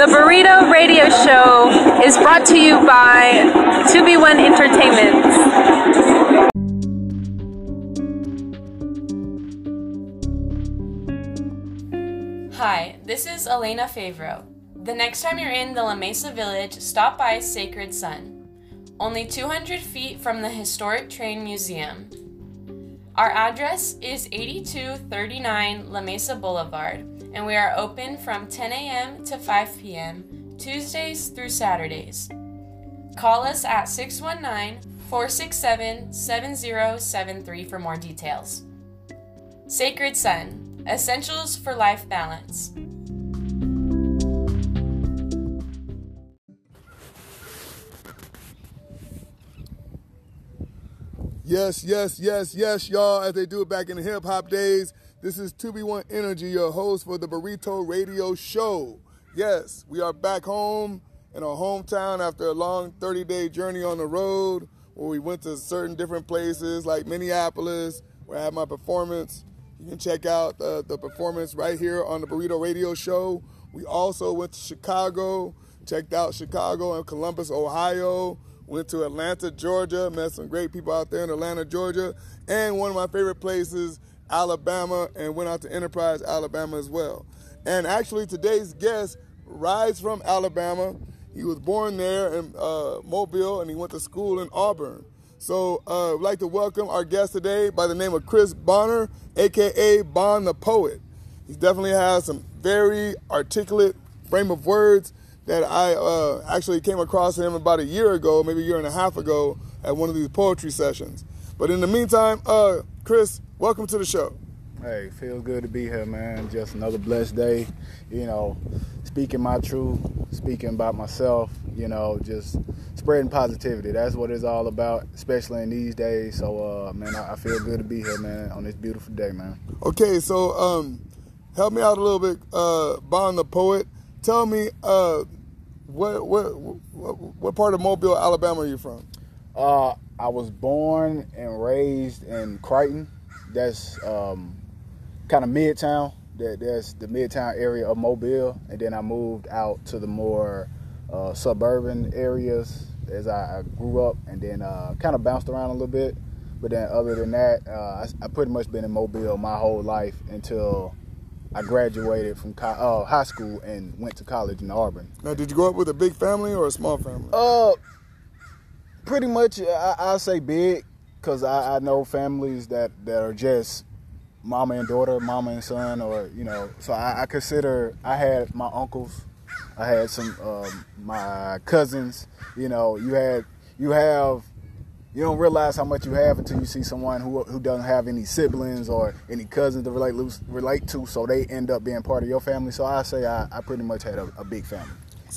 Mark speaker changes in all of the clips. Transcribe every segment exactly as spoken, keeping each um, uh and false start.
Speaker 1: The Burrito Radio Show is brought to you by two B one Entertainment.
Speaker 2: Hi, this is Elena Favreau. The next time you're in the La Mesa Village, stop by Sacred Sun, only two hundred feet from the Historic Train Museum. Our address is eighty-two thirty-nine La Mesa Boulevard, and we are open from ten a.m. to five p.m. Tuesdays through Saturdays. Call us at six one nine, four six seven, seven zero seven three for more details. Sacred Sun, essentials for life balance.
Speaker 3: Yes, yes, yes, yes, y'all, as they do it back in the hip-hop days. This is two B one Energy, your host for the Burrito Radio Show. Yes, we are back home in our hometown after a long thirty-day journey on the road where we went to certain different places like Minneapolis, where I had my performance. You can check out uh, the performance right here on the Burrito Radio Show. We also went to Chicago, checked out Chicago and Columbus, Ohio. Went to Atlanta, Georgia, met some great people out there in Atlanta, Georgia, and one of my favorite places, Alabama, and went out to Enterprise, Alabama as well. And actually today's guest rides from Alabama. He was born there in uh, Mobile, and he went to school in Auburn. So uh, I'd like to welcome our guest today by the name of Chris Bonner, a k a. Bon the Poet. He definitely has some very articulate frame of words that I uh, actually came across him about a year ago, maybe a year and a half ago, at one of these poetry sessions. But in the meantime, uh, Chris, welcome to the show.
Speaker 4: Hey, feels good to be here, man. Just another blessed day, you know, speaking my truth, speaking about myself, you know, just spreading positivity. That's what it's all about, especially in these days. So, uh, man, I, I feel good to be here, man, on this beautiful day, man.
Speaker 3: Okay, so um, help me out a little bit, uh, Bon the Poet. Tell me, uh, what, what what what part of Mobile, Alabama are you from?
Speaker 4: Uh, I was born and raised in Crichton. That's um, kind of Midtown. That that's the Midtown area of Mobile, and then I moved out to the more uh, suburban areas as I, I grew up, and then uh, kind of bounced around a little bit. But then, other than that, uh, I, I pretty much been in Mobile my whole life until I graduated from co- uh, high school and went to college in Auburn.
Speaker 3: Now, did you grow up with a big family or a small family?
Speaker 4: Uh, pretty much, I, I say big, because I, I know families that, that are just mama and daughter, mama and son, or, you know, so I, I consider, I had my uncles, I had some, um, my cousins, you know, you had, you have, you don't realize how much you have until you see someone who who doesn't have any siblings or any cousins to relate relate to, so they end up being part of your family. So I say I, I pretty much had a, a big family.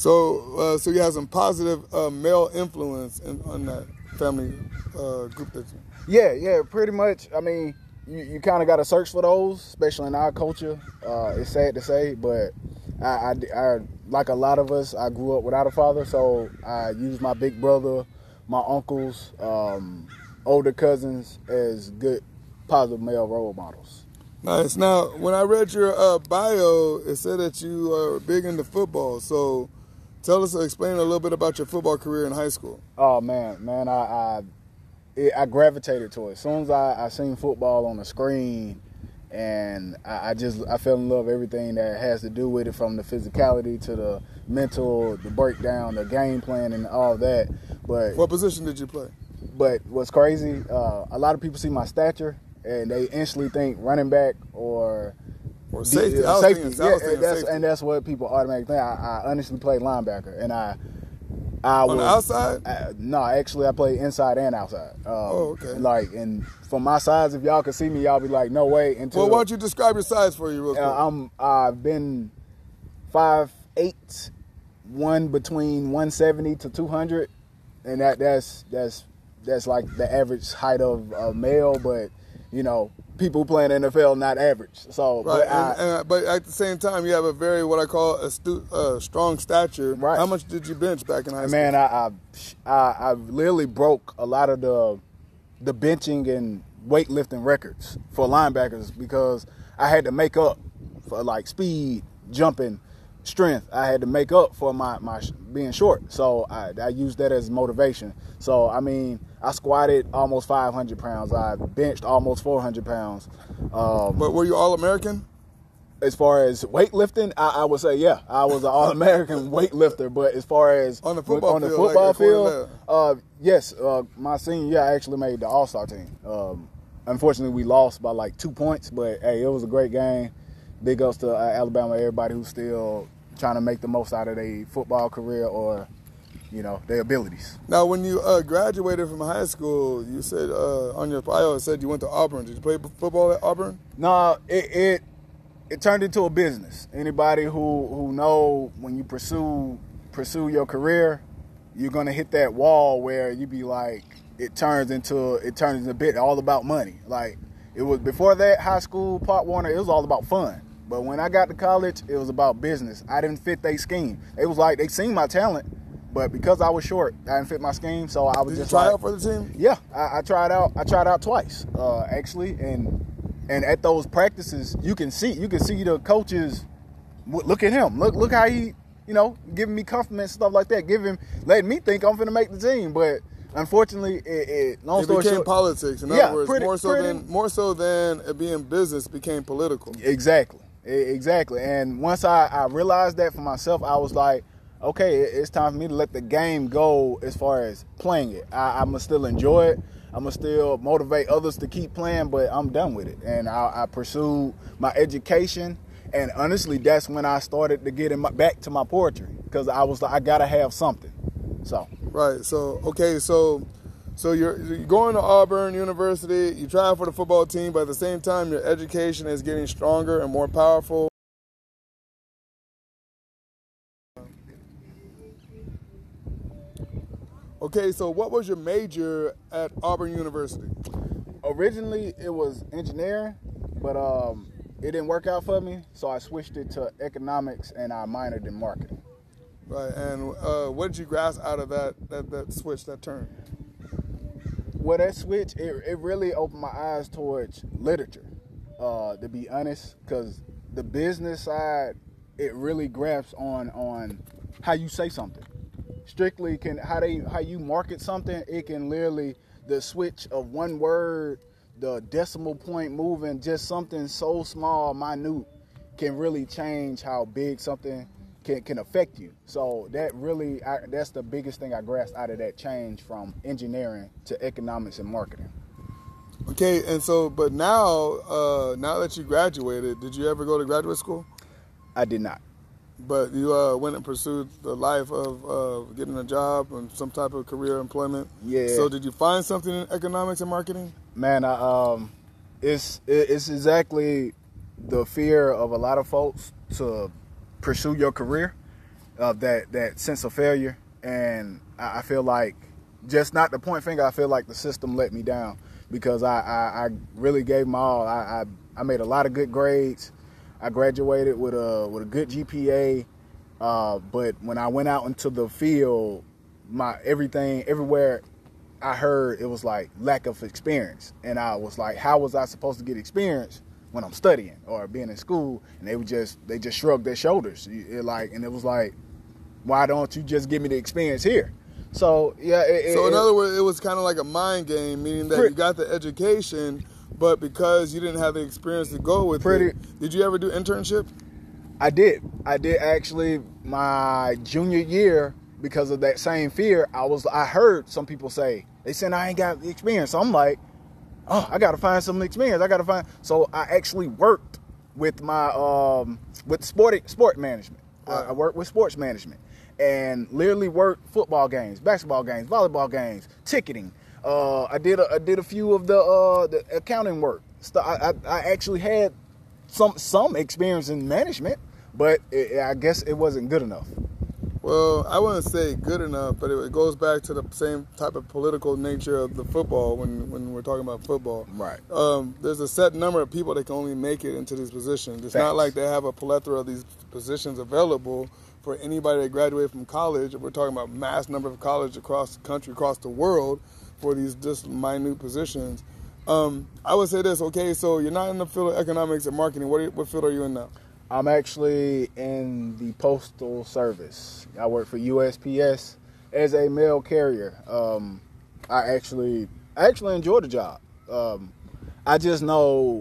Speaker 3: So uh, so you have some positive uh, male influence in, on that family uh, group that you...
Speaker 4: Yeah, yeah, pretty much. I mean, you, you kind of got to search for those, especially in our culture. Uh, it's sad to say, but I, I, I, like a lot of us, I grew up without a father, so I used my big brother, my uncles, um, older cousins as good, positive male role models.
Speaker 3: Nice. Now, when I read your uh, bio, it said that you are big into football. So tell us, explain a little bit about your football career in high school.
Speaker 4: Oh, man. Man, I I, it, I gravitated to it. As soon as I, I seen football on the screen, and I, I just I fell in love with everything that has to do with it, from the physicality to the mental, the breakdown, the game plan, and all that. But
Speaker 3: what position did you play?
Speaker 4: But what's crazy, uh, a lot of people see my stature and they instantly think running back or
Speaker 3: or safety.
Speaker 4: Uh, safety.
Speaker 3: Thinking,
Speaker 4: yeah, and that's,
Speaker 3: safety.
Speaker 4: and that's what people automatically think. I, I honestly played linebacker, and I I
Speaker 3: on
Speaker 4: was,
Speaker 3: the outside.
Speaker 4: I, no, actually, I played inside and outside. Um,
Speaker 3: oh, okay.
Speaker 4: Like, and from my size, if y'all could see me, y'all be like, no way. Until,
Speaker 3: well, why don't you describe your size for you real quick?
Speaker 4: Uh, I'm I've been five eight, one between one seventy to two hundred. And that that's that's that's like the average height of a male, but you know, people playing N F L not average. So,
Speaker 3: right,
Speaker 4: but,
Speaker 3: and,
Speaker 4: I,
Speaker 3: and, but at the same time, you have a very what I call a stu- uh, strong stature.
Speaker 4: Right.
Speaker 3: How much did you bench back in high school?
Speaker 4: Man, I I I, I literally broke a lot of the the benching and weightlifting records for linebackers because I had to make up for like speed, jumping, strength. I had to make up for my, my being short. So I, I used that as motivation. So, I mean, I squatted almost five hundred pounds. I benched almost four hundred pounds. Um,
Speaker 3: but were you All-American?
Speaker 4: As far as weightlifting, I, I would say, yeah, I was an All-American weightlifter. But as far as
Speaker 3: on the football
Speaker 4: on the
Speaker 3: field,
Speaker 4: football
Speaker 3: like
Speaker 4: field, uh, yes, uh, my senior year I actually made the All-Star team. Um, unfortunately, we lost by like two points, but hey, it was a great game. Big ups to uh, Alabama, everybody who's still trying to make the most out of their football career or, you know, their abilities.
Speaker 3: Now, when you uh, graduated from high school, you said uh, on your bio it said you went to Auburn. Did you play football at Auburn?
Speaker 4: No, it it, it turned into a business. Anybody who, who know when you pursue pursue your career, you're gonna hit that wall where you be like, it turns into it turns into a bit all about money. Like it was before that, high school, Pop Warner, it was all about fun. But when I got to college, it was about business. I didn't fit their scheme. It was like they seen my talent, but because I was short, I didn't fit my scheme. So I was
Speaker 3: Did
Speaker 4: just
Speaker 3: you try
Speaker 4: like,
Speaker 3: out for the team?
Speaker 4: Yeah, I, I tried out. I tried out twice, uh, actually, and and at those practices, you can see you can see the coaches. Look at him. Look look how he, you know, giving me compliments, stuff like that. Giving letting me think I'm finna make the team, but unfortunately, it, it long
Speaker 3: it
Speaker 4: story
Speaker 3: became
Speaker 4: short,
Speaker 3: politics. In
Speaker 4: yeah,
Speaker 3: other words,
Speaker 4: pretty,
Speaker 3: more so
Speaker 4: pretty,
Speaker 3: than more so than it being business, it became political.
Speaker 4: Exactly. Exactly. And once I, I realized that for myself, I was like, okay, it's time for me to let the game go as far as playing it. I, I'm going to still enjoy it. I'm going to still motivate others to keep playing, but I'm done with it. And I, I pursued my education. And honestly, that's when I started to get in my, back to my poetry because I was like, I got to have something. So.
Speaker 3: Right. So, okay. So, so you're, you're going to Auburn University, you try for the football team, but at the same time, your education is getting stronger and more powerful. Okay, so what was your major at Auburn University?
Speaker 4: Originally, it was engineering, but um, it didn't work out for me, so I switched it to economics and I minored in marketing.
Speaker 3: Right, and uh, what did you grasp out of that, that, that switch, that turn?
Speaker 4: Well, that switch, it, it really opened my eyes towards literature, uh, to be honest, because the business side, it really grasps on on how you say something. Strictly, can how they how you market something, it can literally, the switch of one word, the decimal point moving, just something so small, minute, can really change how big something Can, can affect you. So that really, I, that's the biggest thing I grasped out of that change from engineering to economics and marketing.
Speaker 3: Okay, and so, but now, uh, now that you graduated, did you ever go to graduate school?
Speaker 4: I did not.
Speaker 3: But you uh, went and pursued the life of uh, getting a job and some type of career employment.
Speaker 4: Yeah.
Speaker 3: So did you find something in economics and marketing?
Speaker 4: Man, I, um, it's it's exactly the fear of a lot of folks to pursue your career, of that, that sense of failure. And I, I feel like, just not to point finger, I feel like the system let me down because I, I, I really gave my all. I, I, I made a lot of good grades. I graduated with a with a good G P A. Uh, but when I went out into the field, my everything, everywhere I heard, it was like lack of experience. And I was like, how was I supposed to get experience when I'm studying or being in school? And they would just they just shrugged their shoulders. It like, and it was like, why don't you just give me the experience here? So yeah. It,
Speaker 3: so in
Speaker 4: it,
Speaker 3: other words, it was kind of like a mind game, meaning that pretty, you got the education, but because you didn't have the experience to go with
Speaker 4: pretty,
Speaker 3: it. Did you ever do internship?
Speaker 4: I did. I did actually my junior year. Because of that same fear, I was. I heard some people say, they said I ain't got the experience. So I'm like, oh, I got to find some experience. I got to find. So I actually worked with my um, with sport sport management. Right. I, I worked with sports management and literally worked football games, basketball games, volleyball games, ticketing. Uh, I did a, I did a few of the uh, the accounting work. So I, I, I actually had some some experience in management, but it, I guess it wasn't good enough.
Speaker 3: Well, I wouldn't say good enough, but it goes back to the same type of political nature of the football when, when we're talking about football.
Speaker 4: Right.
Speaker 3: Um, there's a set number of people that can only make it into these positions. It's
Speaker 4: Facts.
Speaker 3: Not like they have a plethora of these positions available for anybody that graduated from college. We're talking about mass number of colleges across the country, across the world for these just minute positions. Um, I would say this, okay, so you're not in the field of economics and marketing. What, are you, what field are you in now?
Speaker 4: I'm actually in the Postal Service. I work for U S P S as a mail carrier. Um, I actually, I actually enjoy the job. Um, I just know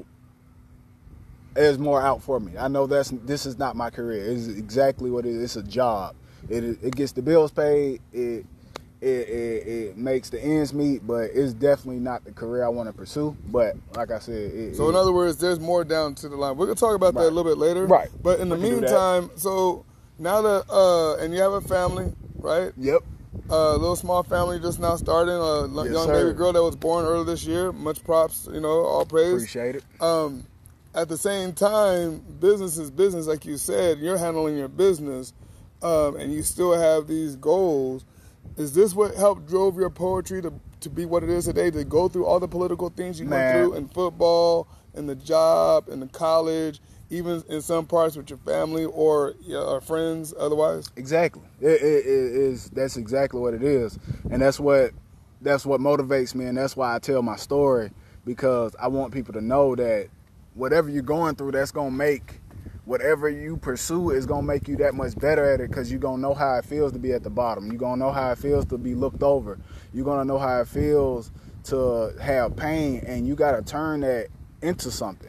Speaker 4: there's more out for me. I know that's this is not my career. It's exactly what it is. It's a job. It it gets the bills paid. It it it, it makes the ends meet. But it's definitely not the career I want to pursue. But like I said, it,
Speaker 3: so
Speaker 4: it,
Speaker 3: in other words, there's more down to the line. We're gonna talk about
Speaker 4: right.
Speaker 3: that a little bit later.
Speaker 4: Right.
Speaker 3: But in the
Speaker 4: We can do that.
Speaker 3: meantime, so now that uh, and you have a family, right?
Speaker 4: Yep.
Speaker 3: A uh, little small family just now starting. A
Speaker 4: Yes,
Speaker 3: young
Speaker 4: sir.
Speaker 3: baby girl that was born earlier this year. Much props, you know, all praise.
Speaker 4: Appreciate it.
Speaker 3: Um, at the same time, business is business, like you said. You're handling your business, um, and you still have these goals. Is this what helped drove your poetry to to be what it is today? To go through all the political things you
Speaker 4: Man.
Speaker 3: went through in football, in the job, in the college, even in some parts with your family or your friends. Otherwise,
Speaker 4: Exactly. It, it, it is. That's exactly what it is, and that's what that's what motivates me, and that's why I tell my story, because I want people to know that whatever you're going through, that's gonna make whatever you pursue is gonna make you that much better at it, because you're gonna know how it feels to be at the bottom. You're gonna know how it feels to be looked over. You're gonna know how it feels to have pain, and you gotta turn that into something.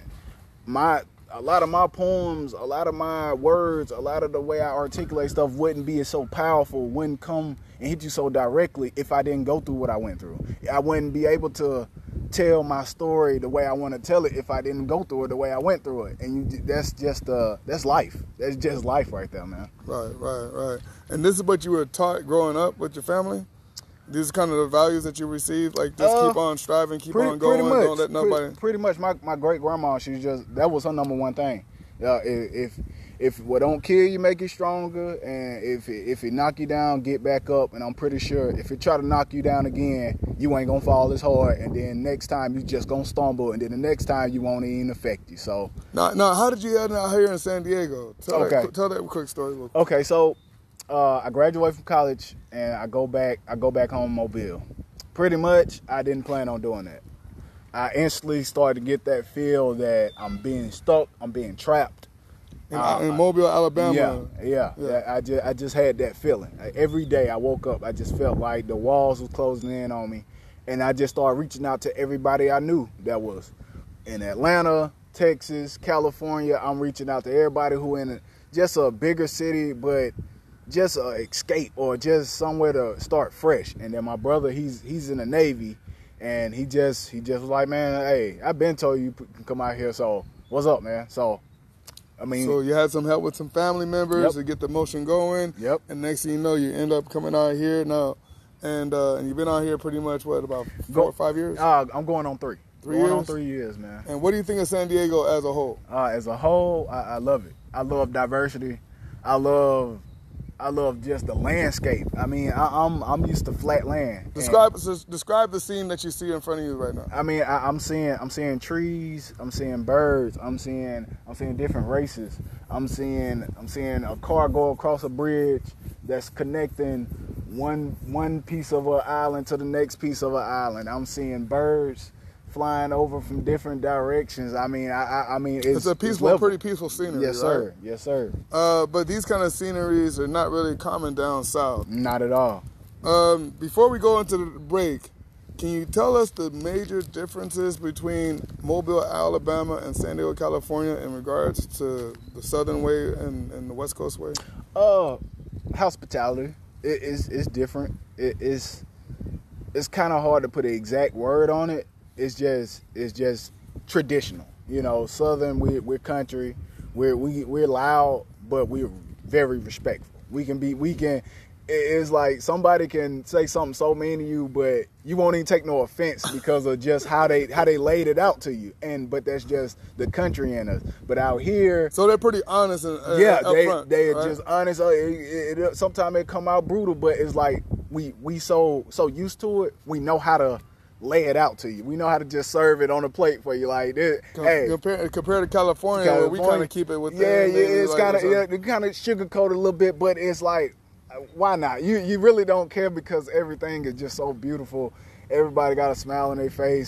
Speaker 4: My a lot of my poems, a lot of my words, a lot of the way I articulate stuff wouldn't be so powerful, wouldn't come and hit you so directly if I didn't go through what I went through. I wouldn't be able to tell my story the way I want to tell it if I didn't go through it the way I went through it. And you, that's just uh, that's life. That's just life right there, man.
Speaker 3: right, right, right. And this is what you were taught growing up with your family. These are kind of the values that you received, like just
Speaker 4: Uh,
Speaker 3: keep on striving, keep
Speaker 4: pretty,
Speaker 3: on going,
Speaker 4: pretty much,
Speaker 3: don't let nobody.
Speaker 4: Pretty, pretty much, my, my great grandma, she just that was her number one thing. Uh, if if if what don't kill you make you stronger, and if it, if it knock you down, get back up. And I'm pretty sure if it try to knock you down again, you ain't gonna fall as hard. And then next time you just gonna stumble, and then the next time you won't even affect you. So
Speaker 3: Now, now, how did you end out here in San Diego? Tell
Speaker 4: Okay.
Speaker 3: that, tell that quick story. Real quick.
Speaker 4: okay, so uh, I graduate from college and I go back. I go back home, Mobile. Pretty much, I didn't plan on doing that. I instantly started to get that feel that I'm being stuck, I'm being trapped.
Speaker 3: In,
Speaker 4: Uh,
Speaker 3: in Mobile, Alabama.
Speaker 4: Yeah, yeah,
Speaker 3: Yeah.
Speaker 4: yeah. I just, I just had that feeling. Like, every day I woke up, I just felt like the walls was closing in on me, and I just started reaching out to everybody I knew that was in Atlanta, Texas, California. I'm reaching out to everybody who in a, just a bigger city, but just a escape or just somewhere to start fresh. And then my brother, he's he's in the Navy, and he just he just was like, man, hey, I've been told you can come out here, so what's up, man? So. I mean,
Speaker 3: So you had some help with some family members
Speaker 4: Yep.
Speaker 3: to get the motion going.
Speaker 4: Yep.
Speaker 3: And next thing you know, you end up coming out here now, and uh, and you've been out here pretty much what about four
Speaker 4: Go-
Speaker 3: or five years?
Speaker 4: Uh, I'm going on three.
Speaker 3: Three
Speaker 4: going on
Speaker 3: years?
Speaker 4: three years, man.
Speaker 3: And what do you think of San Diego as a whole?
Speaker 4: Uh, as a whole, I, I love it. I love diversity. I love, I love just the landscape. I mean, I, I'm I'm used to flat land.
Speaker 3: Describe s- describe the scene that you see in front of you right now.
Speaker 4: I mean, I, I'm seeing I'm seeing trees. I'm seeing birds. I'm seeing I'm seeing different races. I'm seeing I'm seeing a car go across a bridge that's connecting one one piece of an island to the next piece of an island. I'm seeing birds flying over from different directions. I mean, I I, I mean, it's,
Speaker 3: It's a peaceful,
Speaker 4: level.
Speaker 3: pretty peaceful scenery,
Speaker 4: Yes, sir.
Speaker 3: right?
Speaker 4: Yes, sir.
Speaker 3: Uh, but these kind of sceneries are not really common down south.
Speaker 4: Not at all.
Speaker 3: Um, before we go into the break, can you tell us the major differences between Mobile, Alabama, and San Diego, California, in regards to the Southern way and, and the West Coast way?
Speaker 4: Uh, hospitality. It is it's different. It is it's kind of hard to put an exact word on it. It's just it's just traditional. You know, Southern. We we're country. We're we we're loud, but we're very respectful. We can be we can. It's like somebody can say something so mean to you, but you won't even take no offense because of just how they how they laid it out to you. And but that's just the country in us. But out here,
Speaker 3: So they're pretty honest and uh,
Speaker 4: yeah,
Speaker 3: up
Speaker 4: they
Speaker 3: front,
Speaker 4: they
Speaker 3: right?
Speaker 4: just honest. Uh, It, it, it, sometimes it come out brutal, but it's like we we so so used to it. We know how to lay it out to you. We know how to just serve it on a plate for you. Like, this,
Speaker 3: Com-
Speaker 4: hey,
Speaker 3: compared, compared to California, where we kind of keep it with
Speaker 4: yeah, yeah. It's
Speaker 3: like
Speaker 4: kind of
Speaker 3: this,
Speaker 4: yeah, they kind of sugarcoat it a little bit, but it's like, why not? You you really don't care because everything is just so beautiful. Everybody got a smile on their face.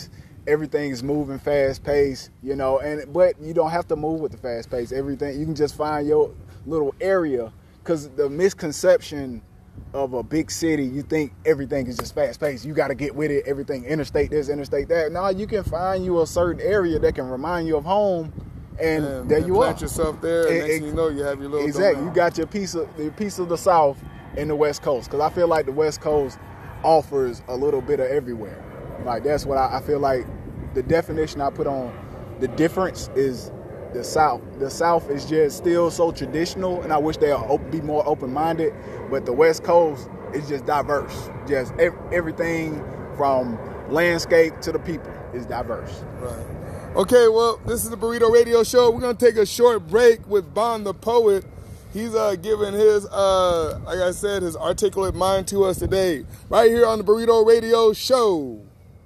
Speaker 4: everything is moving fast paced, you know, and but you don't have to move with the fast pace. Everything, you can just find your little area, because the misconception of a big city, you think everything is just fast paced. You got to get with it. Everything interstate this, interstate that. No, you can find you a certain area that can remind you of home, and, and there
Speaker 3: and
Speaker 4: you
Speaker 3: plant
Speaker 4: are.
Speaker 3: yourself there. And, and next thing you know, you have your little
Speaker 4: exactly.
Speaker 3: domain.
Speaker 4: You got your piece of the piece of the South in the West Coast, because I feel like the West Coast offers a little bit of everywhere. Like that's what I, I feel like. The definition I put on the difference is the South. The South is just still so traditional, and I wish they'll be more open-minded. But the West Coast is just diverse. Just ev- everything from landscape to the people is diverse.
Speaker 3: Right. Okay, well, this is the Burrito Radio Show. We're going to take a short break with Bon the Poet. He's uh, giving his, uh, like I said, his articulate mind to us today, right here on the Burrito Radio Show.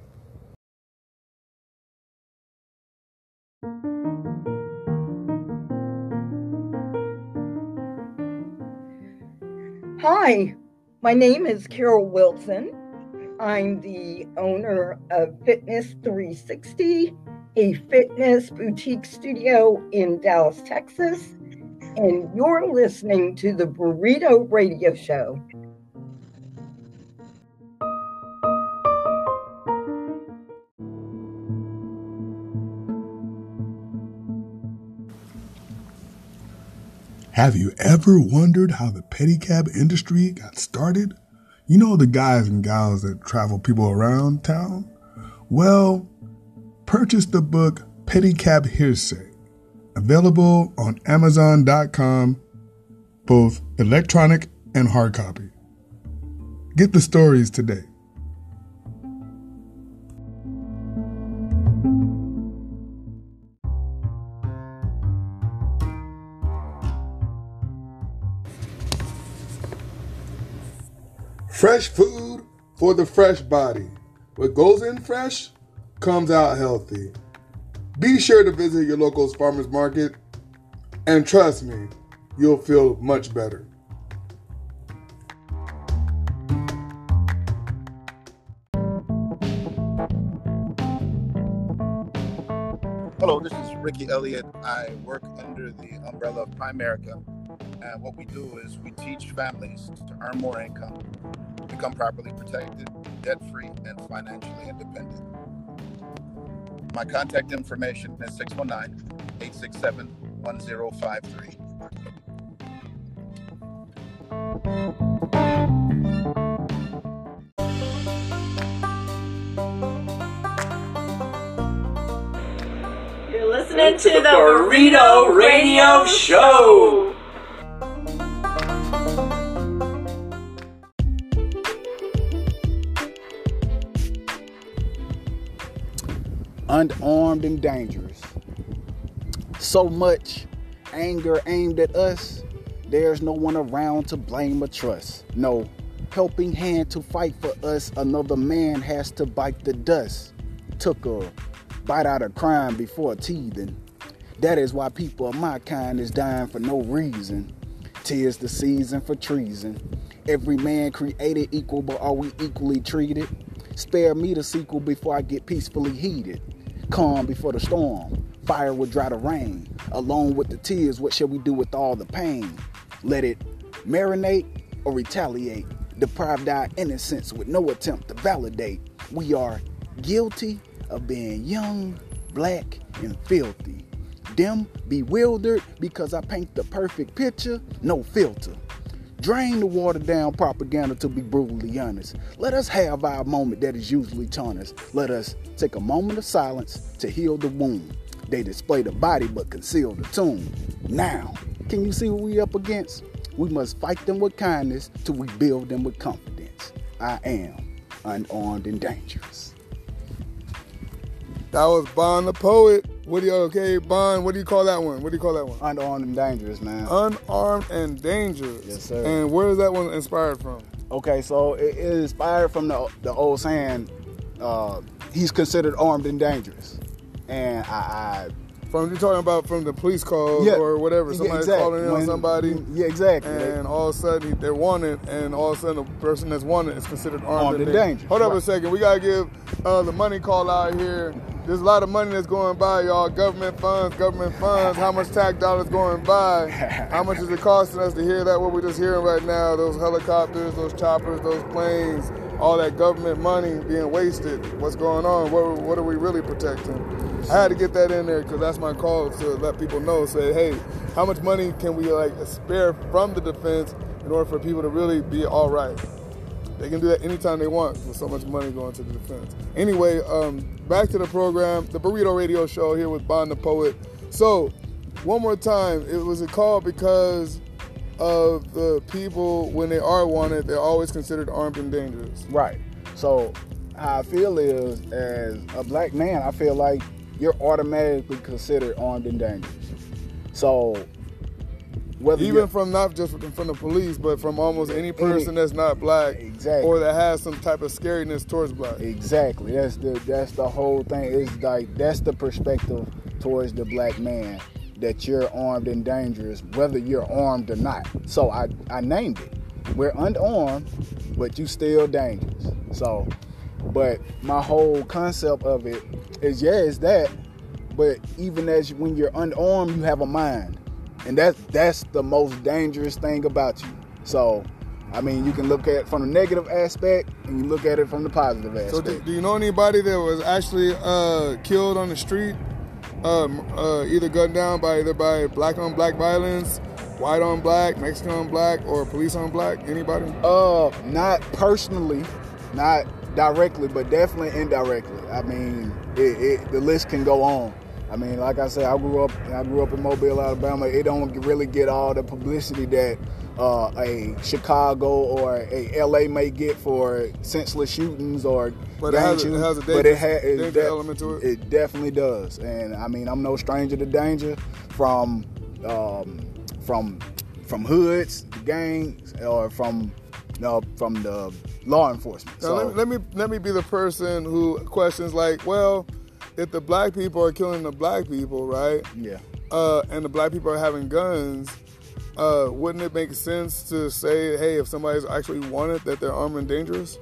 Speaker 5: Hi, my name is Carol Wilson. I'm the owner of Fitness three sixty, a fitness boutique studio in Dallas, Texas, and you're listening to the Burrito Radio Show.
Speaker 3: Have you ever wondered how the pedicab industry got started? You know, the guys and gals that travel people around town? Well, purchase the book Pedicab Hearsay, available on Amazon dot com, both electronic and hard copy. Get the stories today. Fresh food for the fresh body. What goes in fresh comes out healthy. Be sure to visit your local farmer's market, and trust me, you'll feel much better.
Speaker 6: Hello, this is Ricky Elliott. I work under the umbrella of Primerica, and what we do is we teach families to earn more income, become properly protected, debt-free, and financially independent. My contact information is six one nine, eight six seven, one zero five three.
Speaker 2: You're listening to the Burrito Radio Show.
Speaker 4: Unarmed and dangerous. So much anger aimed at us, there's no one around to blame or trust. No helping hand to fight for us, another man has to bite the dust. Took a bite out of crime before teething. That is why people of my kind is dying for no reason. 'Tis the season for treason. Every man created equal, but are we equally treated? Spare me the sequel before I get peacefully heated. Calm before the storm, fire will dry the rain. Along with the tears, what shall we do with all the pain? Let it marinate or retaliate? Deprived our innocence with no attempt to validate. We are guilty of being young, black, and filthy. Them bewildered because I paint the perfect picture, no filter. Drain the watered down propaganda, to be brutally honest. Let us have our moment that is usually tarnished. Let us take a moment of silence to heal the wound. They display the body but conceal the tomb. Now, can you see what we up against? We must fight them with kindness till we build them with confidence. I am unarmed and dangerous.
Speaker 3: That was Bon the Poet. What do you, okay, Bon, what do you call that one? What do you call that one?
Speaker 4: Unarmed and dangerous, man.
Speaker 3: Unarmed and Dangerous.
Speaker 4: Yes, sir.
Speaker 3: And where is that one inspired from?
Speaker 4: Okay, so it is inspired from the the old saying, uh, he's considered armed and dangerous. And I... I
Speaker 3: From you talking about from the police call
Speaker 4: yeah,
Speaker 3: or whatever, somebody's
Speaker 4: exactly.
Speaker 3: calling in on
Speaker 4: When,
Speaker 3: somebody.
Speaker 4: Yeah, exactly.
Speaker 3: And all of a sudden they're wanted, and all of a sudden the person that's wanted is considered armed,
Speaker 4: Armed
Speaker 3: and
Speaker 4: and
Speaker 3: dangerous.
Speaker 4: dangerous.
Speaker 3: Hold up
Speaker 4: Right.
Speaker 3: a second. We got to give uh, the money call out here. there's a lot of money that's going by, y'all. Government funds, government funds. How much tax dollars going by? How much is it costing us to hear that? What we're just hearing right now, those helicopters, those choppers, those planes, all that government money being wasted. What's going on? What, what are we really protecting? I had to get that in there because that's my call to let people know. Say, hey, how much money can we like spare from the defense in order for people to really be all right? They can do that anytime they want with so much money going to the defense. Anyway, um, back to the program, the Burrito Radio Show here with Bond the Poet. So, one more time, it was a call because of the people, when they are wanted, they're always considered armed and dangerous.
Speaker 4: Right. So, how I feel is, as a black man, I feel like you're automatically considered armed and dangerous. So, whether
Speaker 3: even from not just from, from the police, but from almost any person any, that's not black,
Speaker 4: exactly,
Speaker 3: or that has some type of scariness towards black.
Speaker 4: Exactly. That's the that's the whole thing. It's like that's the perspective towards the black man, that you're armed and dangerous, whether you're armed or not. So I I named it. We're unarmed, but you still dangerous. So, but my whole concept of it is, yeah, it's that. But even as when you're unarmed, you have a mind. And that's, that's the most dangerous thing about you. So, I mean, you can look at it from the negative aspect, and you look at it from the positive aspect.
Speaker 3: So do, do you know anybody that was actually uh, killed on the street, um, uh, either gunned down by either by black on black violence, white on black, Mexican on black, or police on black? Anybody?
Speaker 4: Uh, not personally, not directly, but definitely indirectly. I mean, it, it, the list can go on. I mean, like I said, I grew up. I grew up in Mobile, Alabama. It don't really get all the publicity that uh, a Chicago or a L A may get for senseless shootings or
Speaker 3: but it has,
Speaker 4: shootings.
Speaker 3: It has a danger,
Speaker 4: but it has
Speaker 3: danger
Speaker 4: de-
Speaker 3: element to it.
Speaker 4: It definitely does. And I mean, I'm no stranger to danger from um, from from hoods, gangs, or from uh, from the law enforcement.
Speaker 3: Now,
Speaker 4: So
Speaker 3: let, let me let me be the person who questions like, well, if the black people are killing the black people, right?
Speaker 4: Yeah.
Speaker 3: Uh, and the black people are having guns, uh, wouldn't it make sense to say, hey, if somebody's actually wanted, that they're armed and dangerous?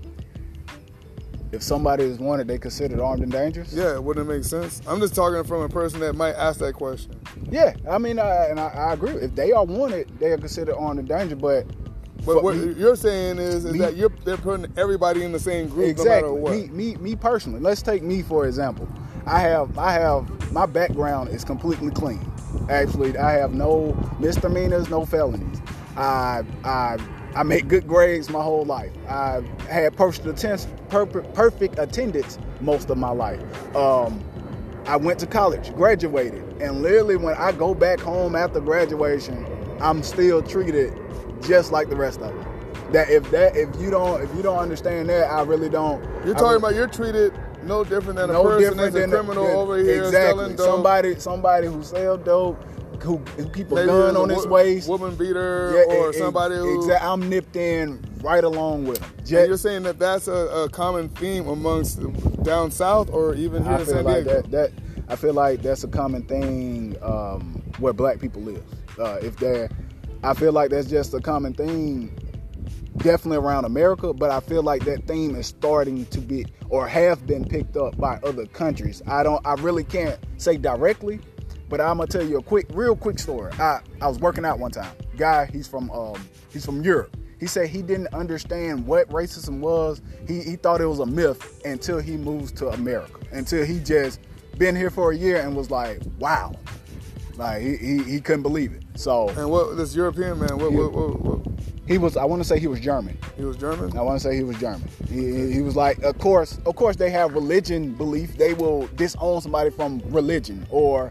Speaker 4: If somebody is wanted, they considered armed and dangerous?
Speaker 3: Yeah, wouldn't it make sense? I'm just talking from a person that might ask that question.
Speaker 4: Yeah, I mean, I, and I, I agree. If they are wanted, they are considered armed and dangerous, but
Speaker 3: But what
Speaker 4: me,
Speaker 3: you're saying is, is
Speaker 4: me,
Speaker 3: that you're they're putting everybody in the same group,
Speaker 4: exactly.
Speaker 3: no matter what.
Speaker 4: Me, me, me personally. Let's take me for example. I have, I have, my background is completely clean. Actually, I have no misdemeanors, no felonies. I, I, I make good grades my whole life. I had perfect attendance, perfect attendance most of my life. Um, I went to college, graduated, and literally when I go back home after graduation, I'm still treated just like the rest of them. That if that if you don't if you don't understand that, I really don't.
Speaker 3: You're talking
Speaker 4: really,
Speaker 3: about you're treated no different than a
Speaker 4: no
Speaker 3: person that's a
Speaker 4: than
Speaker 3: criminal
Speaker 4: than,
Speaker 3: over here
Speaker 4: exactly.
Speaker 3: selling dope.
Speaker 4: Somebody somebody who sell dope, who, who keep a
Speaker 3: Maybe
Speaker 4: gun
Speaker 3: a
Speaker 4: on his
Speaker 3: wo-
Speaker 4: waist,
Speaker 3: woman beater,
Speaker 4: yeah,
Speaker 3: or
Speaker 4: e-
Speaker 3: somebody who.
Speaker 4: Exactly. I'm nipped in right along with them.
Speaker 3: And you're saying that that's a, a common theme amongst down south, or even here
Speaker 4: I
Speaker 3: in
Speaker 4: feel
Speaker 3: San
Speaker 4: like
Speaker 3: Diego.
Speaker 4: that, that I feel like that's a common thing um, where black people live. Uh, if they're, I feel like that's just a common thing, definitely around America. But I feel like that theme is starting to be, or have been picked up by other countries. I don't, I really can't say directly, but I'm gonna tell you a quick, real quick story. I, I was working out one time. Guy, he's from, um, he's from Europe. He said he didn't understand what racism was. He he thought it was a myth until he moves to America. Until he just been here for a year and was like, wow. Like, he, he, he couldn't believe it. So.
Speaker 3: And what, this European man, what,
Speaker 4: he,
Speaker 3: what, what, what?
Speaker 4: he was, I want to say he was German.
Speaker 3: He was German?
Speaker 4: I want to say he was German. He, he was like, of course, of course they have religion belief. They will disown somebody from religion or,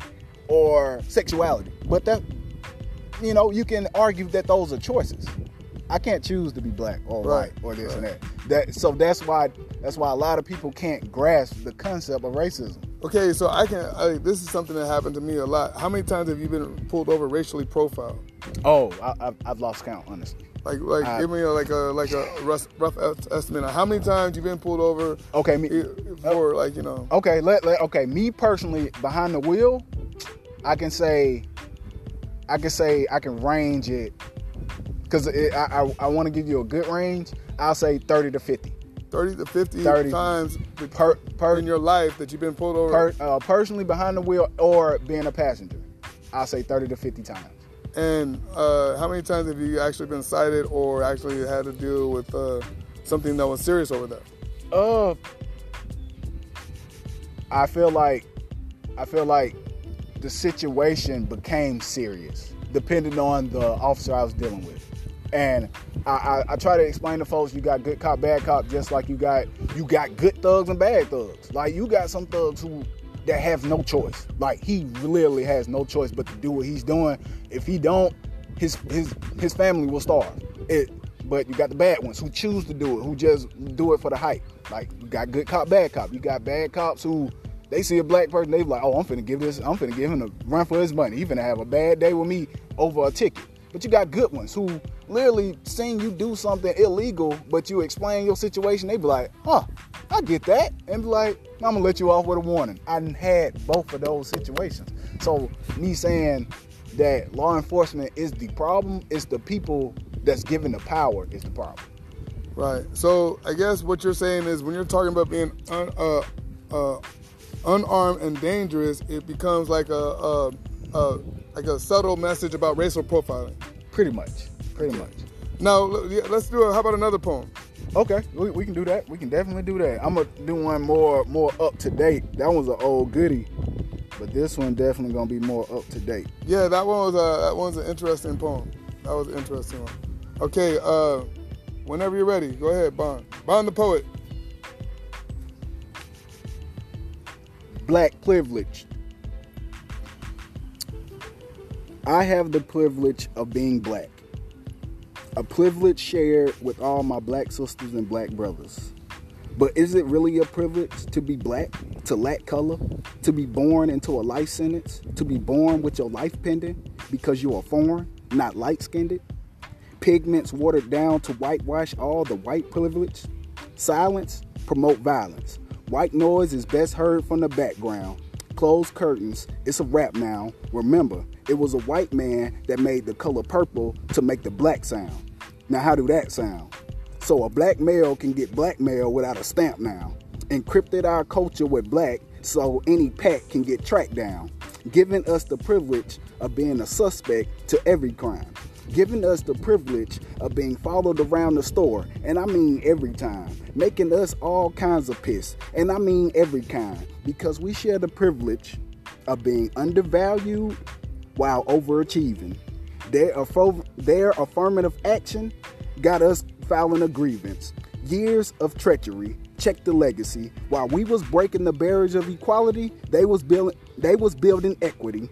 Speaker 4: or sexuality. But that, you know, you can argue that those are choices. I can't choose to be black or
Speaker 3: Right,
Speaker 4: white or this
Speaker 3: right.
Speaker 4: and that. That so that's why that's why a lot of people can't grasp the concept of racism.
Speaker 3: Okay, so I can. I, this is something that happened to me a lot. How many times have you been pulled over racially profiled?
Speaker 4: Oh, I, I've, I've lost count, honestly.
Speaker 3: Like, like,
Speaker 4: I-
Speaker 3: give me a, like a like a rough, rough est- estimate of how many times you've been pulled over
Speaker 4: Okay, me.
Speaker 3: for, like, you know.
Speaker 4: Okay, let, let okay. Me personally, behind the wheel, I can say, I can say I can range it because I I, I want to give you a good range. I'll say thirty to fifty.
Speaker 3: thirty to fifty
Speaker 4: thirty
Speaker 3: times
Speaker 4: per, per,
Speaker 3: in your life that you've been pulled over?
Speaker 4: Per, uh, personally behind the wheel or being a passenger, I'll say thirty to fifty times.
Speaker 3: And uh, how many times have you actually been cited or actually had to deal with uh, something that was serious over there?
Speaker 4: Uh, I feel like, I feel like the situation became serious depending on the officer I was dealing with. And I, I, I try to explain to folks, you got good cop, bad cop, just like you got you got good thugs and bad thugs. Like, you got some thugs who that have no choice. Like, he literally has no choice but to do what he's doing. If he don't, his his his family will starve. It. But you got the bad ones who choose to do it, who just do it for the hype. Like, you got good cop, bad cop. You got bad cops who they see a black person, they be like, oh, I'm finna give this, I'm finna give him a run for his money. He finna have a bad day with me over a ticket. But you got good ones who literally seen you do something illegal, but you explain your situation, they be like, huh, I get that. And be like, I'm gonna let you off with a warning. I done had both of those situations. So me saying that law enforcement is the problem, it's the people that's given the power is the problem.
Speaker 3: Right. So I guess what you're saying is when you're talking about being un, uh, uh, unarmed and dangerous, it becomes like a, a, a like a subtle message about racial profiling.
Speaker 4: Pretty much. Pretty much.
Speaker 3: Now let's do. A, how about another poem?
Speaker 4: Okay, we, we can do that. We can definitely do that. I'm gonna do one more more up to date. That one's an old goodie, but this one definitely gonna be more up to date.
Speaker 3: Yeah, that one was a that one's an interesting poem. That was an interesting one. Okay, uh, whenever you're ready, go ahead, Bond. Bond the poet.
Speaker 4: Black privilege. I have the privilege of being black. A privilege shared with all my black sisters and black brothers. But is it really a privilege to be black, to lack color, to be born into a life sentence, to be born with your life pending because you are foreign, not light-skinned? Pigments watered down to whitewash all the white privilege. Silence promote violence. White noise is best heard from the background. Closed curtains, it's a rap now. Remember, it was a white man that made the color purple to make the black sound. Now how do that sound? So a black male can get blackmail without a stamp now. Encrypted our culture with black so any pack can get tracked down. Giving us the privilege of being a suspect to every crime. Giving us the privilege of being followed around the store, and I mean every time. Making us all kinds of piss, and I mean every kind. Because we share the privilege of being undervalued while overachieving. Their, affo- their affirmative action got us filing a grievance. Years of treachery, check the legacy. While we was breaking the barriers of equality, they was building, they was building equity.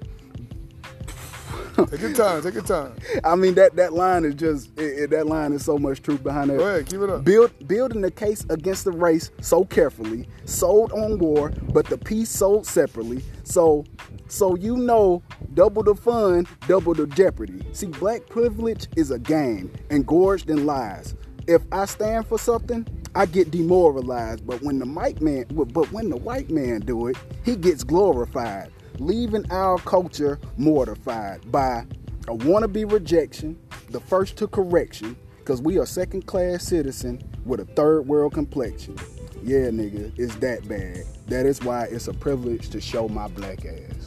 Speaker 3: Take your time, take your time.
Speaker 4: I mean, that, that line is just, it, it, that line is so much truth behind it.
Speaker 3: Go ahead, keep it up.
Speaker 4: Build, building the case against the race so carefully, sold on war, but the peace sold separately. So, so you know, double the fun, double the jeopardy. See, black privilege is a game, engorged in lies. If I stand for something, I get demoralized. But when the white man, but when the white man do it, he gets glorified. Leaving our culture mortified by a wannabe rejection, the first to correction, because we are second-class citizen with a third-world complexion. Yeah, nigga, it's that bad. That is why it's a privilege to show my black ass.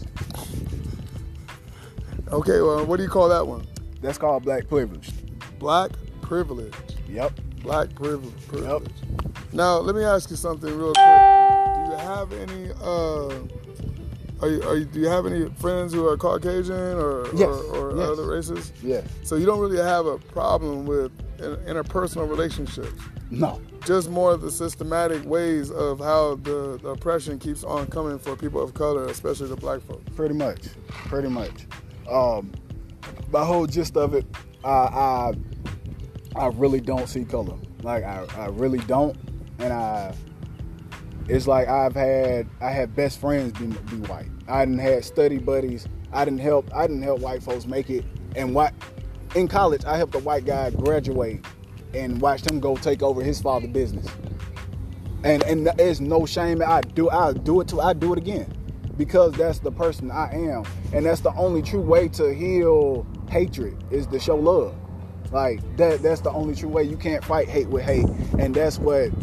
Speaker 3: Okay, well, what do you call that one?
Speaker 4: That's called black privilege.
Speaker 3: Black privilege.
Speaker 4: Yep.
Speaker 3: Black privilege. privilege.
Speaker 4: Yep.
Speaker 3: Now, let me ask you something real quick. Do you have any... Uh, Are you, are you, do you have any friends who are Caucasian or,
Speaker 4: yes.
Speaker 3: or, or
Speaker 4: yes.
Speaker 3: other races?
Speaker 4: Yeah.
Speaker 3: So you don't really have a problem with interpersonal relationships?
Speaker 4: No.
Speaker 3: Just more of the systematic ways of how the, the oppression keeps on coming for people of color, especially the black folks?
Speaker 4: Pretty much. Pretty much. Um, my whole gist of it, I, I, I really don't see color. Like, I, I really don't. And I... It's like I've had, I had best friends be, be white. I didn't had study buddies. I didn't help, I didn't help white folks make it. And what, in college, I helped a white guy graduate and watched him go take over his father's business. And and there's no shame. I do, I do it till I do it again, because that's the person I am, and that's the only true way to heal hatred is to show love. Like that, that's the only true way. You can't fight hate with hate, and that's what.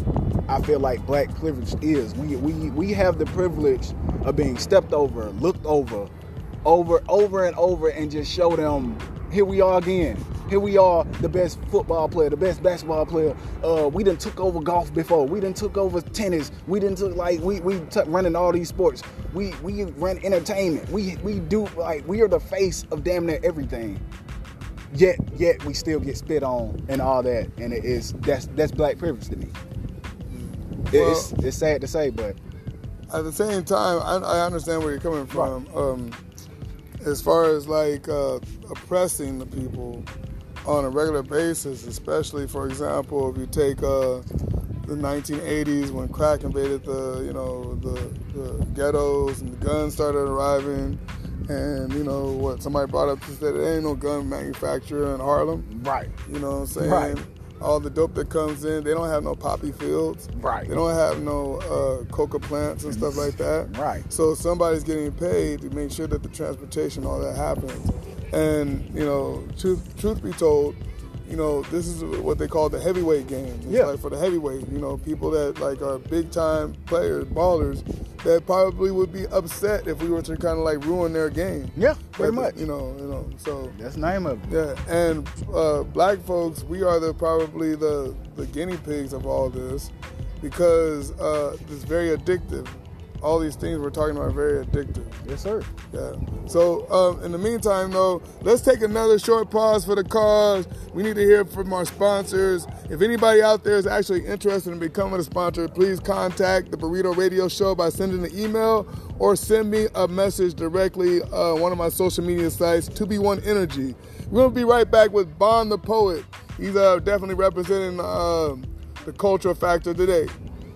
Speaker 4: I feel like black privilege is. We we we have the privilege of being stepped over, looked over, over, over and over, and just show them, here we are again. Here we are, the best football player, the best basketball player. Uh, we done took over golf before. We done took over tennis. We done took like we we t- running all these sports. We we run entertainment. We we do like we are the face of damn near everything. Yet yet we still get spit on and all that, and it is that's that's black privilege to me.
Speaker 3: Well,
Speaker 4: it's it's sad to say, but
Speaker 3: at the same time, I, I understand where you're coming from. Right. Um, as far as like uh, oppressing the people on a regular basis, especially, for example, if you take uh, the nineteen eighties when crack invaded the, you know, the, the ghettos and the guns started arriving, and, you know, what somebody brought up is that there ain't no gun manufacturer in Harlem.
Speaker 4: Right.
Speaker 3: You know what I'm saying?
Speaker 4: Right.
Speaker 3: All the dope that comes in, they don't have no poppy fields.
Speaker 4: Right.
Speaker 3: They don't have no uh, coca plants and stuff like that.
Speaker 4: Right.
Speaker 3: So somebody's getting paid to make sure that the transportation, all that happens. And, you know, truth, truth be told, you know, this is what they call the heavyweight game. It's
Speaker 4: yeah.
Speaker 3: like for the heavyweight, you know, people that like are big time players, ballers, that probably would be upset if we were to kind of like ruin their game.
Speaker 4: Yeah, pretty
Speaker 3: but,
Speaker 4: much.
Speaker 3: You know, you know, so
Speaker 4: that's the name of it.
Speaker 3: Yeah, and uh, black folks, we are the probably the, the guinea pigs of all this because uh, it's very addictive. All these things we're talking about are very addictive.
Speaker 4: Yes, sir.
Speaker 3: Yeah. So, um, in the meantime, though, let's take another short pause for the cause. We need to hear from our sponsors. If anybody out there is actually interested in becoming a sponsor, please contact the Burrito Radio Show by sending an email or send me a message directly on uh, one of my social media sites, two B one Energy. We're going to be right back with Bond the Poet. He's uh, definitely representing uh, the cultural factor today.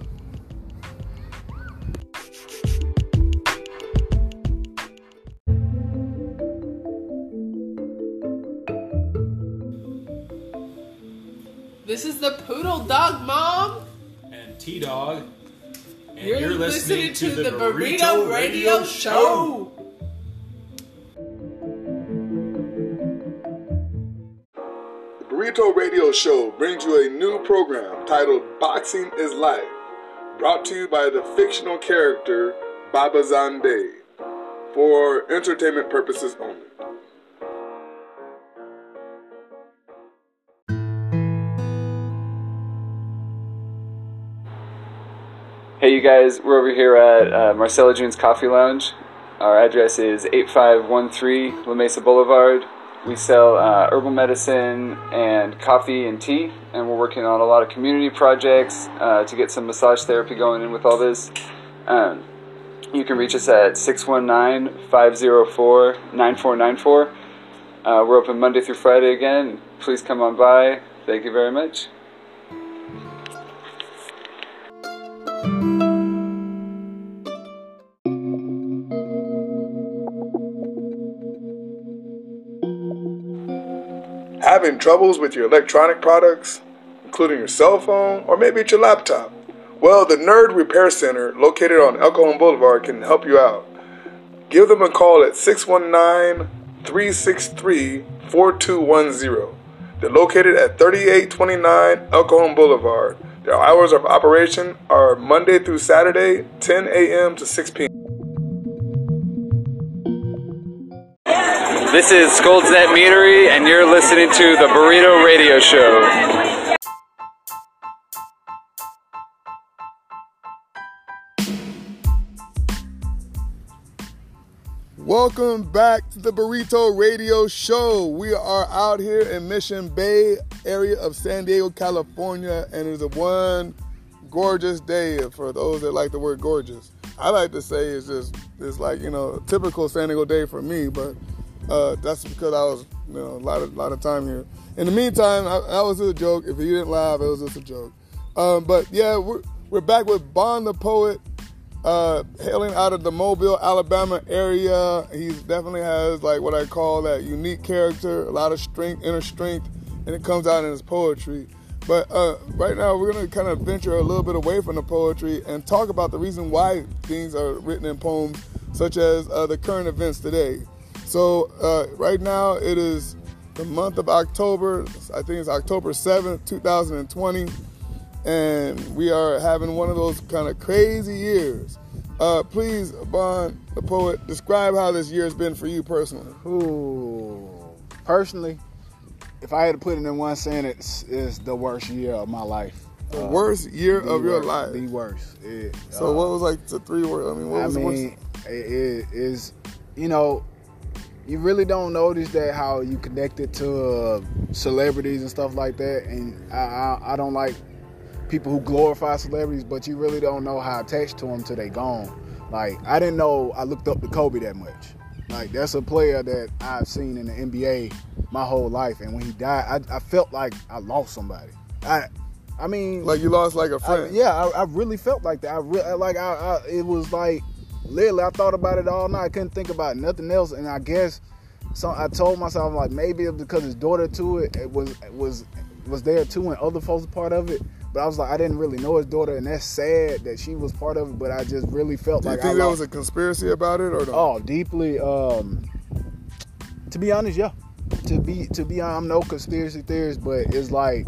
Speaker 7: This is the Poodle Dog Mom
Speaker 8: and T-Dog, and
Speaker 7: you're,
Speaker 8: you're listening, listening to, to the Burrito, Burrito Radio, Radio Show.
Speaker 3: The Burrito Radio Show brings you a new program titled Boxing is Life, brought to you by the fictional character Baba Zande, for entertainment purposes only.
Speaker 9: Hey you guys, we're over here at uh, Marcella June's Coffee Lounge. Our address is eight five one three La Mesa Boulevard. We sell uh, herbal medicine and coffee and tea, and we're working on a lot of community projects uh, to get some massage therapy going in with all this. Um, you can reach us at six one nine, five zero four, nine four nine four. Uh, we're open Monday through Friday again. Please come on by. Thank you very much.
Speaker 3: Having troubles with your electronic products, including your cell phone or maybe it's your laptop? Well, the Nerd Repair Center, located on El Cajon Boulevard, can help you out. Give them a call at six one nine, three six three, four two one zero. They're located at thirty-eight twenty-nine El Cajon Boulevard. Their hours of operation are Monday through Saturday, ten a.m. to six p.m.
Speaker 9: This is Scold's Net Meadery, and you're listening to the Burrito Radio Show.
Speaker 3: Welcome back to the Burrito Radio Show. We are out here in Mission Bay area of San Diego, California, and it's a one gorgeous day for those that like the word gorgeous. I like to say it's just, it's like, you know, a typical San Diego day for me, but Uh, that's because I was, you know, a lot of lot of time here. In the meantime, I, that was just a joke. If you didn't laugh, it was just a joke. Um, but yeah, we're we're back with Bond the Poet, uh, hailing out of the Mobile, Alabama area. He definitely has like what I call that unique character, a lot of strength, inner strength, and it comes out in his poetry. But uh, right now, we're going to kind of venture a little bit away from the poetry and talk about the reason why things are written in poems, such as uh, the current events today. So uh, right now it is the month of October. I think it's October seventh, two thousand twenty. and we are having one of those kind of crazy years. Uh, please, Bon, the poet, describe how this year has been for you personally.
Speaker 4: Ooh, personally, if I had to put it in one sentence, it's the worst year of my life.
Speaker 3: The
Speaker 4: uh,
Speaker 3: worst year
Speaker 4: the
Speaker 3: of your
Speaker 4: worst,
Speaker 3: life?
Speaker 4: The worst. It,
Speaker 3: so
Speaker 4: uh,
Speaker 3: what was like the three words? I mean, what was
Speaker 4: I
Speaker 3: the
Speaker 4: mean,
Speaker 3: worst?
Speaker 4: it, it is, you know, you really don't notice that how you connected to uh, celebrities and stuff like that. And I, I, I don't like people who glorify celebrities, but you really don't know how attached to them till they gone. Like, I didn't know I looked up to Kobe that much. Like, that's a player that I've seen in the N B A my whole life. And when he died, I, I felt like I lost somebody. I I mean...
Speaker 3: Like you lost like a friend.
Speaker 4: I, yeah, I, I really felt like that. I really, like, I, I, it was like, literally, I thought about it all night. I couldn't think about nothing else. And I guess, so I told myself, like, maybe it was because his daughter to it, it was, was, was there too, and other folks were part of it. But I was like, I didn't really know his daughter, and that's sad that she was part of it, but I just really felt
Speaker 3: Do
Speaker 4: like
Speaker 3: you think
Speaker 4: I
Speaker 3: there
Speaker 4: lost.
Speaker 3: was a conspiracy about it, or no?
Speaker 4: Oh, deeply. Um, to be honest, yeah. To be, to be honest, I'm no conspiracy theorist, but it's like,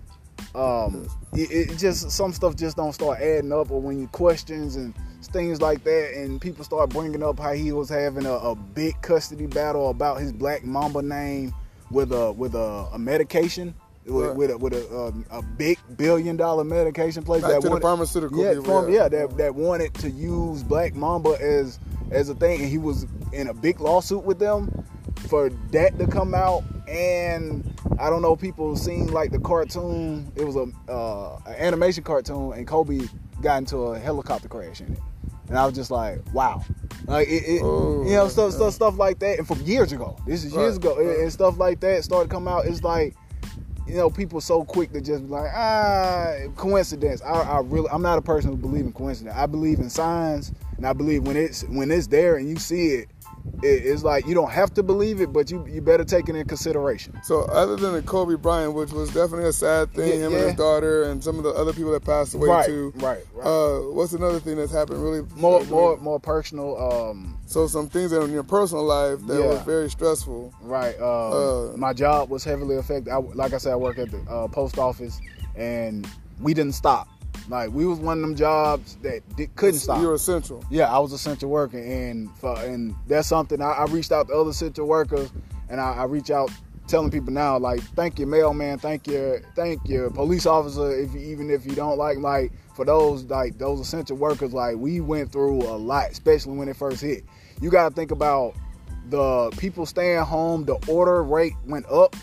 Speaker 4: um, it, it just, some stuff just don't start adding up, or when you questions and things like that, and people start bringing up how he was having a, a big custody battle about his Black Mamba name with a with a, a medication. With,
Speaker 3: Right.
Speaker 4: with a, with a, a, a big billion dollar medication place
Speaker 3: Back
Speaker 4: that
Speaker 3: to
Speaker 4: wanted,
Speaker 3: the pharmaceutical
Speaker 4: yeah,
Speaker 3: people,
Speaker 4: farm-
Speaker 3: yeah.
Speaker 4: yeah, that that wanted to use Black Mamba as as a thing, and he was in a big lawsuit with them for that to come out. And I don't know, people seen like the cartoon. It was a uh, an animation cartoon, and Kobe got into a helicopter crash in it, and I was just like, wow. Like it, it
Speaker 3: Oh,
Speaker 4: you know, stuff,
Speaker 3: yeah.
Speaker 4: stuff, stuff like that, and from years ago. This is years
Speaker 3: Right,
Speaker 4: ago, and-
Speaker 3: right.
Speaker 4: and stuff like that started coming out. It's like, you know, people so quick to just be like, ah, coincidence. I, I really, I'm not a person who believes in coincidence. I believe in signs, and I believe when it's when it's there and you see it, it it's like you don't have to believe it, but you you better take it in consideration.
Speaker 3: So other than the Kobe Bryant, which was definitely a sad thing,
Speaker 4: Yeah,
Speaker 3: him
Speaker 4: yeah.
Speaker 3: and his daughter and some of the other people that passed away
Speaker 4: Right,
Speaker 3: too.
Speaker 4: right, right.
Speaker 3: Uh, what's another thing that's happened really?
Speaker 4: More
Speaker 3: like,
Speaker 4: more more personal. Um,
Speaker 3: So some things in your personal life that
Speaker 4: Yeah.
Speaker 3: was very stressful.
Speaker 4: Right. Um,
Speaker 3: Uh,
Speaker 4: my job was heavily affected. I, like I said, I work at the uh, post office, and we didn't stop. Like, we was one of them jobs that di- couldn't stop.
Speaker 3: You were essential.
Speaker 4: Yeah, I was essential worker, and for, and that's something I, I reached out to other essential workers, and I, I reach out telling people now, like, thank you, mailman, thank you, thank you, police officer, if you, even if you don't like, like, for those like those essential workers, like, we went through a lot, especially when it first hit. You got to think about the people staying home. The order rate went up,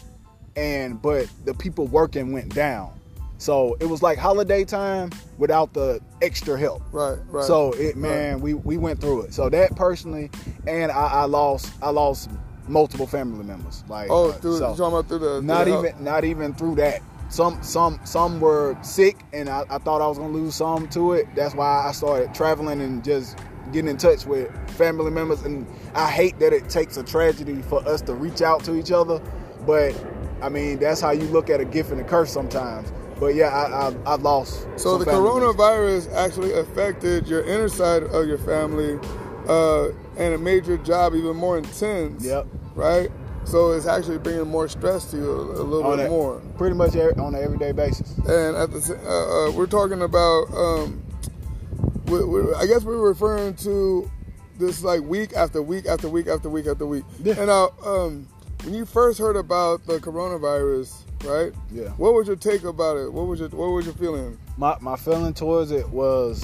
Speaker 4: and but the people working went down. So it was like holiday time without the extra help.
Speaker 3: Right, right.
Speaker 4: So it, man,
Speaker 3: right.
Speaker 4: we, we went through it. So that personally, and I, I lost I lost multiple family members. Like,
Speaker 3: Oh,
Speaker 4: uh,
Speaker 3: through,
Speaker 4: so
Speaker 3: you talking about through the
Speaker 4: not
Speaker 3: through the
Speaker 4: even not even through that. Some some some were sick, and I, I thought I was gonna lose some to it. That's why I started traveling and just getting in touch with family members. And I hate that it takes a tragedy for us to reach out to each other, but I mean, that's how you look at a gift and a curse sometimes. But yeah, I I, I lost.
Speaker 3: So
Speaker 4: some
Speaker 3: the
Speaker 4: family members.
Speaker 3: coronavirus actually affected your inner side of your family, uh, and it made your job even more intense.
Speaker 4: Yep.
Speaker 3: Right. So it's actually bringing more stress to you a, a little
Speaker 4: On
Speaker 3: bit
Speaker 4: a-
Speaker 3: more.
Speaker 4: Pretty much every, on an everyday basis.
Speaker 3: And at the sa- uh, uh, we're talking about, um, we, we, I guess we're referring to this like week after week after week after week after week.
Speaker 4: Yeah.
Speaker 3: And now, um, when you first heard about the coronavirus, right?
Speaker 4: Yeah.
Speaker 3: What was your take about it? What was your What was your feeling?
Speaker 4: My my feeling towards it was,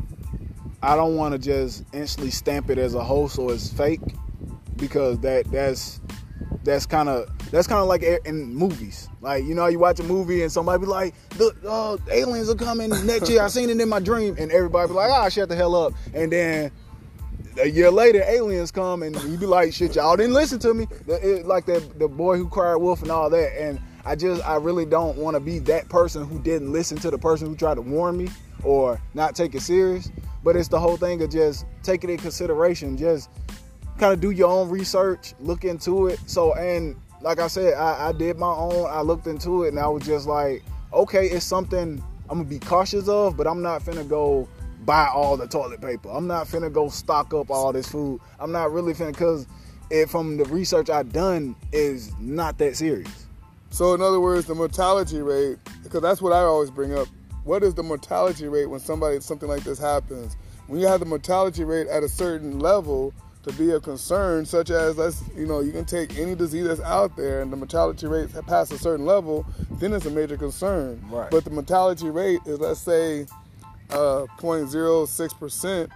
Speaker 4: I don't want to just instantly stamp it as a hoax or as fake, because that that's that's kind of that's kind of like in movies. Like, you know, you watch a movie and somebody be like, the uh, aliens are coming next year. I seen it in my dream, and everybody be like, ah, shut the hell up. And then a year later, aliens come, and you be like, shit, y'all didn't listen to me. The- it- like the the boy who cried wolf and all that. And I just I really don't want to be that person who didn't listen to the person who tried to warn me or not take it serious. But it's the whole thing of just taking it in consideration. Just kind of do your own research, look into it. So, and like I said, I, I did my own, I looked into it, and I was just like, okay, it's something I'm gonna be cautious of, but I'm not finna go buy all the toilet paper. I'm not finna go stock up all this food. I'm not really finna, because it, from the research I've done, is not that serious.
Speaker 3: So in other words, the mortality rate, because that's what I always bring up what is the mortality rate when somebody something like this happens? When you have the mortality rate at a certain level to be a concern, such as, let's, you know, you can take any disease that's out there and the mortality rate past a certain level, then it's a major concern.
Speaker 4: Right.
Speaker 3: But the mortality rate is, let's say, uh, zero point zero six percent,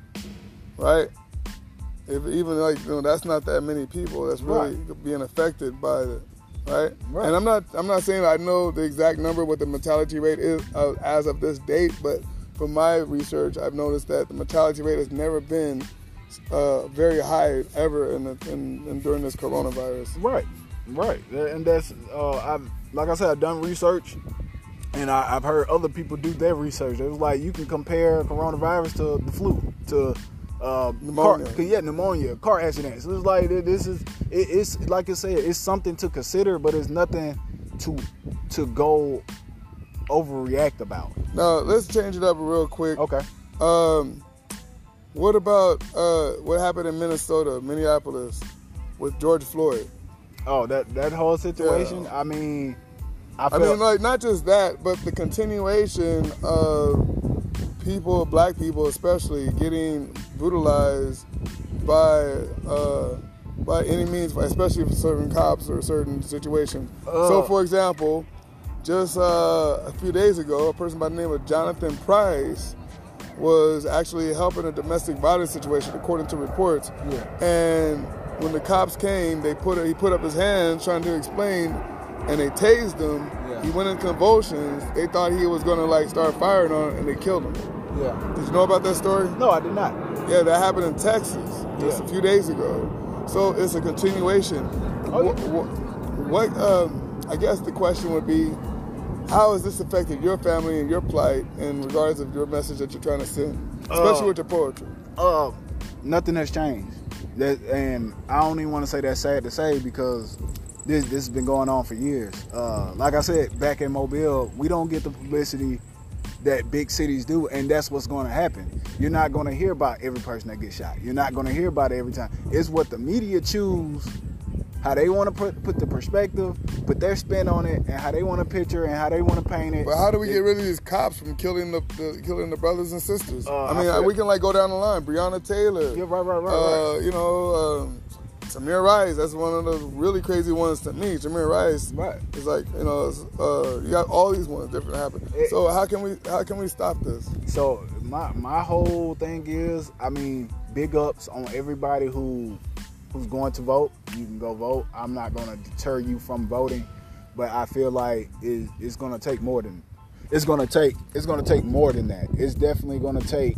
Speaker 3: right? If even like, you know, that's not that many people that's really right. being affected by it, right? right? And I'm not, I'm not saying I know the exact number what the mortality rate is uh, as of this date, but from my research, I've noticed that the mortality rate has never been uh, very high ever in, the, in, in during this coronavirus.
Speaker 4: Right, right, and that's uh, I've like I said, I've done research, and I, I've heard other people do their research. It was like you can compare coronavirus to the flu, to uh,
Speaker 3: pneumonia.
Speaker 4: Car, yeah, pneumonia, car accidents. It's like this is it, it's like I said, it's something to consider, but it's nothing to to go overreact about.
Speaker 3: Now let's change it up real quick.
Speaker 4: Okay.
Speaker 3: Um, what about uh, what happened in Minnesota, Minneapolis, with George Floyd?
Speaker 4: Oh, that that whole situation. Yeah. I mean, I,
Speaker 3: I mean, like not just that, but the continuation of people, black people especially, getting brutalized by uh, by any means, especially for certain cops or certain situations. Uh, so, for example, just uh, a few days ago, a person by the name of Jonathan Price was actually helping a domestic violence situation, according to reports.
Speaker 4: Yeah.
Speaker 3: And when the cops came, they put he put up his hands trying to explain, and they tased him.
Speaker 4: Yeah.
Speaker 3: He went in convulsions. They thought he was going to like start firing on him, and they killed him.
Speaker 4: Yeah.
Speaker 3: Did you know about that story?
Speaker 4: No, I did not.
Speaker 3: Yeah, that happened in Texas just
Speaker 4: yeah.
Speaker 3: a few days ago. So it's a continuation.
Speaker 4: Oh, yeah.
Speaker 3: What, what um, I guess the question would be, how has this affected your family and your plight in regards of your message that you're trying to send, especially uh, with your poetry?
Speaker 4: Uh, nothing has changed. That, and I don't even want to say that's sad to say because this this has been going on for years. Uh, like I said, back in Mobile, we don't get the publicity that big cities do, and that's what's going to happen. You're not going to hear about every person that gets shot. You're not going to hear about it every time. It's what the media choose, how they want to put put the perspective, put their spin on it, and how they want to picture and how they want to paint it.
Speaker 3: But how do we
Speaker 4: it,
Speaker 3: get rid of these cops from killing the, the killing the brothers and sisters?
Speaker 4: Uh,
Speaker 3: I mean,
Speaker 4: I
Speaker 3: we can like go down the line. Breonna Taylor.
Speaker 4: Yeah, right, right, right.
Speaker 3: Uh,
Speaker 4: right.
Speaker 3: You know, um, Tamir Rice. That's one of the really crazy ones to me. Tamir Rice.
Speaker 4: Right.
Speaker 3: It's like, you know, uh, you got all these ones different happen. It, so how can we how can we stop this?
Speaker 4: So my my whole thing is, I mean, big ups on everybody who. who's going to vote. You can go vote. I'm not going to deter you from voting, but I feel like it, it's going to take more than it's going to take it's going to take more than that. It's definitely going to take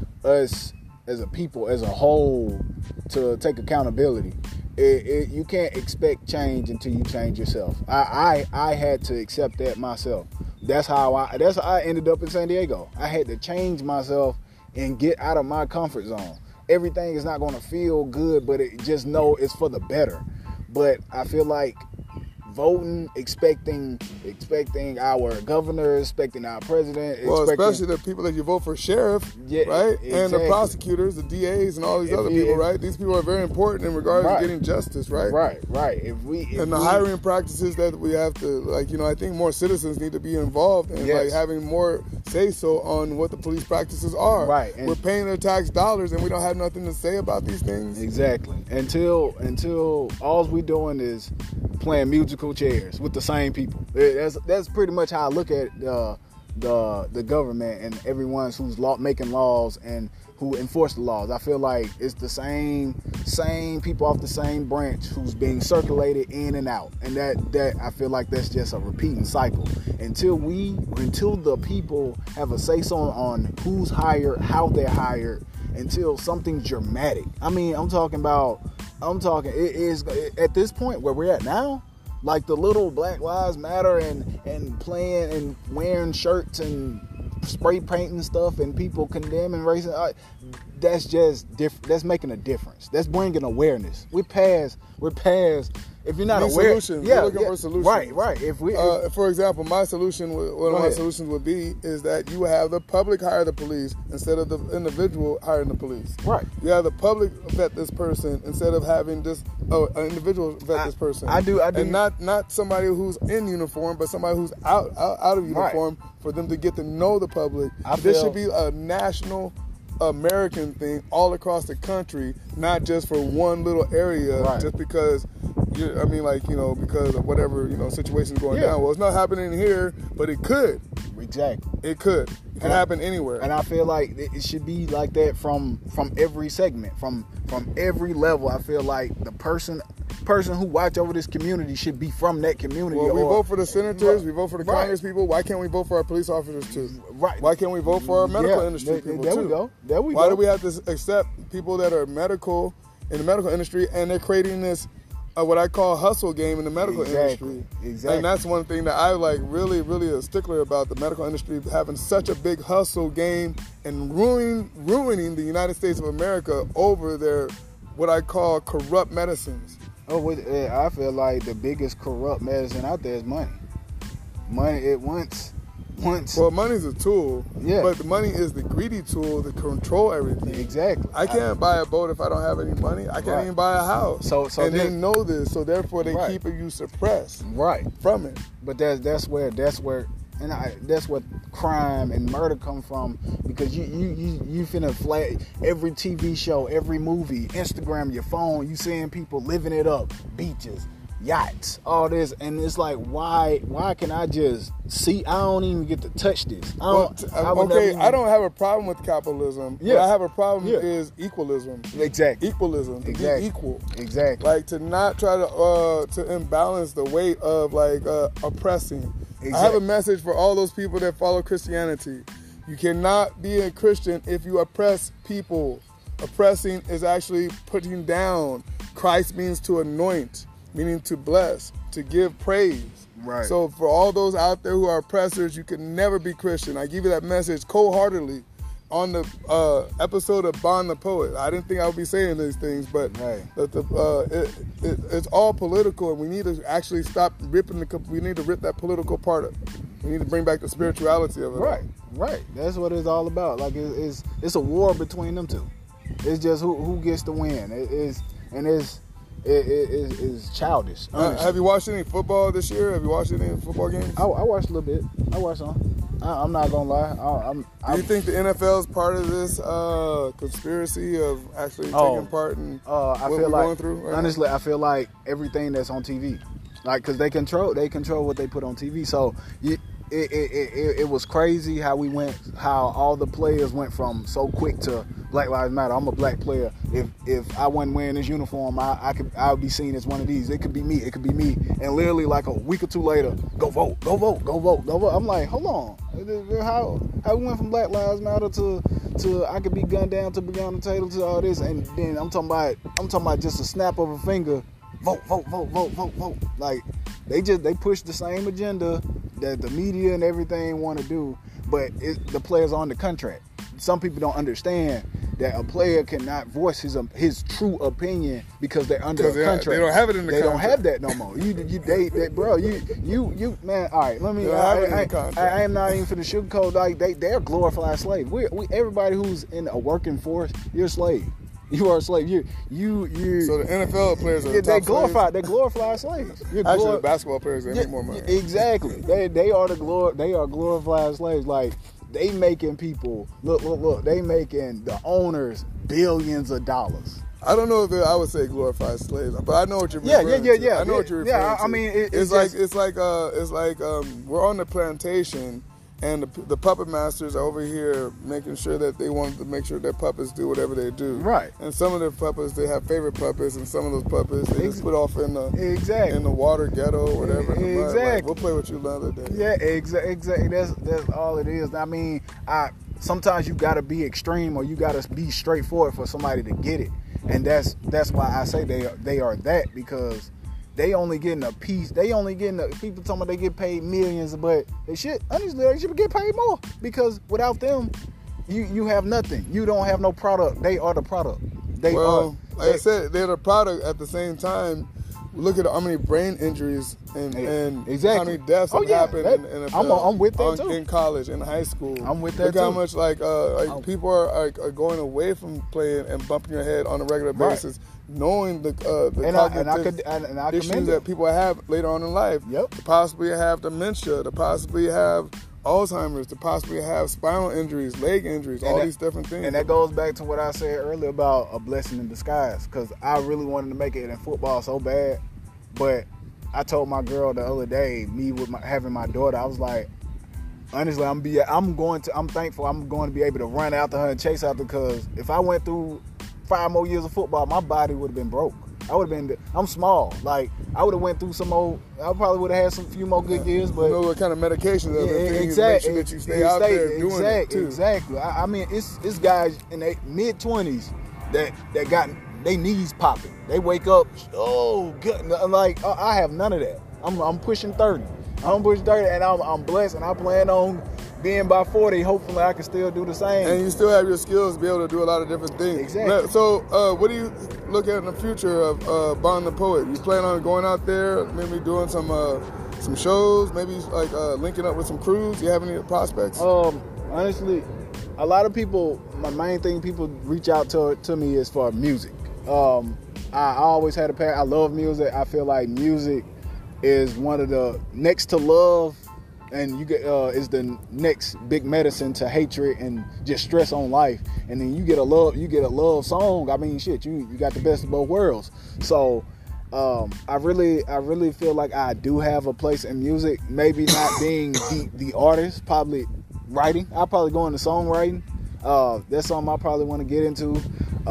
Speaker 4: us as a people as a whole to take accountability. It, it, you can't expect change until you change yourself. I, I I had to accept that myself. That's how I that's how I ended up in San Diego. I had to change myself and get out of my comfort zone. Everything is not going to feel good, but it just know it's for the better. But I feel like voting, expecting expecting our governor, expecting our president.
Speaker 3: Well,
Speaker 4: expecting,
Speaker 3: especially the people that you vote for sheriff,
Speaker 4: yeah,
Speaker 3: right?
Speaker 4: Exactly.
Speaker 3: And the prosecutors, the D As, and all these
Speaker 4: if
Speaker 3: other
Speaker 4: you,
Speaker 3: people,
Speaker 4: if,
Speaker 3: right? These people are very important in regards
Speaker 4: right.
Speaker 3: to getting justice, right?
Speaker 4: Right, right. If we if
Speaker 3: and the
Speaker 4: we,
Speaker 3: hiring practices that we have to, like, you know, I think more citizens need to be involved in,
Speaker 4: yes.
Speaker 3: like, having more say-so on what the police practices are.
Speaker 4: Right. And
Speaker 3: we're paying their tax dollars, and we don't have nothing to say about these things.
Speaker 4: Exactly. Until until all we doing is playing musical chairs with the same people. That's that's pretty much how I look at uh, the the government and everyone who's law, making laws and who enforce the laws. I feel like it's the same same people off the same branch who's being circulated in and out, and that that I feel like that's just a repeating cycle. Until we until the people have a say so on who's hired, how they're hired, until something dramatic. I mean, I'm talking about. I'm talking. It is at this point where we're at now. Like the little Black Lives Matter and, and playing and wearing shirts and spray painting stuff and people condemning racism. That's just different. That's making a difference. That's bringing awareness. We're past. We're past if you're not
Speaker 3: need
Speaker 4: aware,
Speaker 3: solutions.
Speaker 4: yeah,
Speaker 3: We're looking
Speaker 4: yeah,
Speaker 3: for solutions.
Speaker 4: Right, right. If we, if,
Speaker 3: uh, for example, my solution, would- one of my
Speaker 4: ahead.
Speaker 3: solutions would be is that you have the public hire the police instead of the individual hiring the police.
Speaker 4: Right.
Speaker 3: You have the public vet this person instead of having just oh, an individual vet
Speaker 4: I-
Speaker 3: this person.
Speaker 4: I do- I do-
Speaker 3: and not not somebody who's in uniform, but somebody who's out out, out of uniform for them to get to know the public.
Speaker 4: I
Speaker 3: this
Speaker 4: feel-
Speaker 3: should be a national American thing all across the country, not just for one little area,
Speaker 4: Right.
Speaker 3: just because you I mean like, you know, because of whatever, you know, situation's going
Speaker 4: Yeah.
Speaker 3: down. Well, it's not happening here, but it could.
Speaker 4: exactly.
Speaker 3: It could. It can
Speaker 4: And I-
Speaker 3: happen anywhere.
Speaker 4: And I feel like it it should be like that from from every segment, from from every level. I feel like the person person who watch over this community should be from that community.
Speaker 3: Well, we
Speaker 4: or-
Speaker 3: vote for the senators, we vote for the
Speaker 4: Right.
Speaker 3: Congress people. Why can't we vote for our police officers too?
Speaker 4: Right.
Speaker 3: Why can't we vote for our medical
Speaker 4: Yeah,
Speaker 3: industry
Speaker 4: there-
Speaker 3: people
Speaker 4: there
Speaker 3: too?
Speaker 4: we go. There we
Speaker 3: Why
Speaker 4: go.
Speaker 3: do we have to accept people that are medical in the medical industry and they're creating this uh, what I call hustle game in the medical
Speaker 4: Exactly.
Speaker 3: industry?
Speaker 4: Exactly.
Speaker 3: And that's one thing that I like really, really a stickler about the medical industry having such a big hustle game and ruining ruining the United States of America over their what I call corrupt medicines.
Speaker 4: Oh, with, uh, I feel like the biggest corrupt medicine out there is money. Money, it once, once.
Speaker 3: Well, money's a tool,
Speaker 4: Yeah.
Speaker 3: but the money is the greedy tool to control everything.
Speaker 4: Exactly.
Speaker 3: I can't buy a boat if I don't have any money. I can't
Speaker 4: Right.
Speaker 3: even buy a house.
Speaker 4: So- so
Speaker 3: and they
Speaker 4: then-
Speaker 3: know this, so therefore they
Speaker 4: Right.
Speaker 3: keep you suppressed
Speaker 4: Right.
Speaker 3: from it.
Speaker 4: But that's that's where that's where and I, that's what crime and murder come from, because you you you you finna flag every T V show, every movie, Instagram, your phone, you seeing people living it up, beaches, yachts, all this, and it's like, why why can I just see? I don't even get to touch this. I
Speaker 3: Well,
Speaker 4: don't.
Speaker 3: t-
Speaker 4: I would
Speaker 3: okay,
Speaker 4: never
Speaker 3: I don't have a problem with capitalism.
Speaker 4: Yeah.
Speaker 3: What I have a problem
Speaker 4: Yeah.
Speaker 3: is equalism.
Speaker 4: Exactly.
Speaker 3: Equalism. To
Speaker 4: Exactly.
Speaker 3: be equal.
Speaker 4: Exactly.
Speaker 3: Like to not try to uh to imbalance the weight of like uh oppressing. I have
Speaker 4: Exactly.
Speaker 3: a message for all those people that follow Christianity. You cannot be a Christian if you oppress people. Oppressing is actually putting down. Christ means to anoint, meaning to bless, to give praise.
Speaker 4: Right.
Speaker 3: So for all those out there who are oppressors, you can never be Christian. I give you that message cold-heartedly on the uh, episode of Bond the Poet. I didn't think I would be saying these things, but
Speaker 4: Right.
Speaker 3: that the, uh, it, it, it's all political, and we need to actually stop ripping the. We need to rip that political part of. We need to bring back the spirituality of it.
Speaker 4: Right, right. That's what it's all about. Like it, it's it's a war between them two. It's just who who gets to win. It is and it's it is it, it's childish.
Speaker 3: Uh,
Speaker 4: honestly.
Speaker 3: have you watched any football this year? Have you watched any football games?
Speaker 4: I, I watched a little bit. I watched some. I, I'm not gonna lie. I, I'm.
Speaker 3: Do
Speaker 4: I'm
Speaker 3: you think the N F L is part of this uh, conspiracy of actually
Speaker 4: Oh,
Speaker 3: taking part in
Speaker 4: uh, I
Speaker 3: what
Speaker 4: feel
Speaker 3: we're
Speaker 4: like
Speaker 3: going through? Right now?
Speaker 4: honestly, I feel like everything that's on T V, like, cause they control they control what they put on T V. So you, it, it, it, it, it was crazy how we went, how all the players went from so quick to Black Lives Matter. I'm a black player. If if I wasn't wearing this uniform, I, I could I would be seen as one of these. It could be me. It could be me. And literally like a week or two later, go vote, go vote, go vote, go vote. I'm like, hold on, how how we went from Black Lives Matter to to I could be gunned down to Breonna Taylor to all this, and then I'm talking about I'm talking about just a snap of a finger. Vote, vote, vote, vote, vote, vote. Like they just they push the same agenda that the media and everything want to do, but it, the players on the contract. Some people don't understand that a player cannot voice his um, his true opinion because they're under a
Speaker 3: 'Cause they-
Speaker 4: contract.
Speaker 3: they don't have it in the
Speaker 4: They don't
Speaker 3: contract.
Speaker 4: have that no more. You you they, they bro you you you man. All right, let me.
Speaker 3: They don't
Speaker 4: I,
Speaker 3: have it in
Speaker 4: I,
Speaker 3: the contract.
Speaker 4: I, I am not even for the sugarcoat. Like they they're glorified slaves. We we everybody who's in a working force, you're a slave. You are a slave. You you you.
Speaker 3: So the N F L players are
Speaker 4: Yeah,
Speaker 3: the
Speaker 4: they
Speaker 3: top
Speaker 4: glorified.
Speaker 3: slaves?
Speaker 4: They glorified slaves. You're
Speaker 3: Actually,
Speaker 4: glor-
Speaker 3: the basketball players they
Speaker 4: Yeah,
Speaker 3: make more money.
Speaker 4: Exactly. They they are the glor- They are glorified slaves. Like they making people look look look. They making the owners billions of dollars.
Speaker 3: I don't know if I would say glorified slaves, but I know what you're
Speaker 4: Yeah,
Speaker 3: referring
Speaker 4: yeah, yeah,
Speaker 3: to.
Speaker 4: yeah.
Speaker 3: I know what you're
Speaker 4: Yeah,
Speaker 3: referring
Speaker 4: I-
Speaker 3: to.
Speaker 4: I mean, it-
Speaker 3: it's,
Speaker 4: it's
Speaker 3: like
Speaker 4: just-
Speaker 3: it's like uh, it's like um, we're on the plantation, and the, the puppet masters are over here making sure that they want to make sure their puppets do whatever they do.
Speaker 4: Right.
Speaker 3: And some of the puppets they have favorite puppets, and some of those puppets they just put off in the
Speaker 4: Exactly.
Speaker 3: in the water ghetto or whatever. in the mud. Like,
Speaker 4: Exactly.
Speaker 3: we'll play with you another day.
Speaker 4: Yeah, exactly. Exactly. That's that's all it is. I mean, I sometimes you gotta be extreme or you gotta be straightforward for somebody to get it, and that's that's why I say they are, they are that, because they only getting a piece. They only getting a, people talking about they get paid millions, but they should honestly they should get paid more, because without them, you you have nothing. You don't have no product. They are the product. They
Speaker 3: Well,
Speaker 4: are.
Speaker 3: like I said, they're the product. At the same time, look at how many brain injuries and, and
Speaker 4: exactly.
Speaker 3: how many deaths
Speaker 4: oh,
Speaker 3: have
Speaker 4: yeah,
Speaker 3: happened
Speaker 4: that,
Speaker 3: in the N F
Speaker 4: I'm,
Speaker 3: L.
Speaker 4: I'm with that
Speaker 3: on,
Speaker 4: too.
Speaker 3: In college, in high school.
Speaker 4: I'm with that
Speaker 3: look
Speaker 4: too.
Speaker 3: Look how much like uh, like
Speaker 4: I'm,
Speaker 3: people are, are, are going away from playing and bumping your head on a regular basis, right. knowing the uh, the
Speaker 4: and
Speaker 3: cognitive
Speaker 4: I, and I could, and, and I
Speaker 3: issues that people have later on in life.
Speaker 4: Yep.
Speaker 3: To possibly have dementia, to possibly have Alzheimer's, to possibly have spinal injuries, leg injuries,
Speaker 4: and
Speaker 3: all
Speaker 4: that,
Speaker 3: these different things.
Speaker 4: And that goes back to what I said earlier about a blessing in disguise, because I really wanted to make it in football so bad, but I told my girl the other day, me with my, having my daughter, I was like, honestly, I'm be, I'm going to, I'm thankful I'm going to be able to run after her and chase after her, because if I went through five more years of football, my body would have been broke. I would have been, I'm small. Like, I would have went through some old, I probably would have had some few more good years, but.
Speaker 3: You know what kind of medications are
Speaker 4: yeah,
Speaker 3: the
Speaker 4: exactly,
Speaker 3: make sure that you stay out
Speaker 4: exactly,
Speaker 3: there doing
Speaker 4: exactly,
Speaker 3: it too.
Speaker 4: Exactly. I, I mean, it's it's guys in their mid twenties that, that got their knees popping. They wake up, oh, good. Like, I have none of that. I'm I'm pushing thirty. I'm pushing thirty, and I'm, I'm blessed, and I plan on being by forty. Hopefully, I can still do the same.
Speaker 3: And you still have your skills to be able to do a lot of different things.
Speaker 4: Exactly.
Speaker 3: So, uh, what do you look at in the future of uh, Bond the Poet? You plan on going out there, maybe doing some uh, some shows, maybe like uh, linking up with some crews? Do you have any prospects?
Speaker 4: Um, honestly, a lot of people. My main thing people reach out to to me is for music. Um, I always had a passion. I love music. I feel like music is one of the next to love. And you get uh, is the next big medicine to hatred and just stress on life. And then you get a love, you get a love song. I mean, shit, you you got the best of both worlds. So um, I really, I really feel like I do have a place in music. Maybe not being the, the artist, probably writing. I'll probably go into songwriting. Uh, that's something I probably want to get into.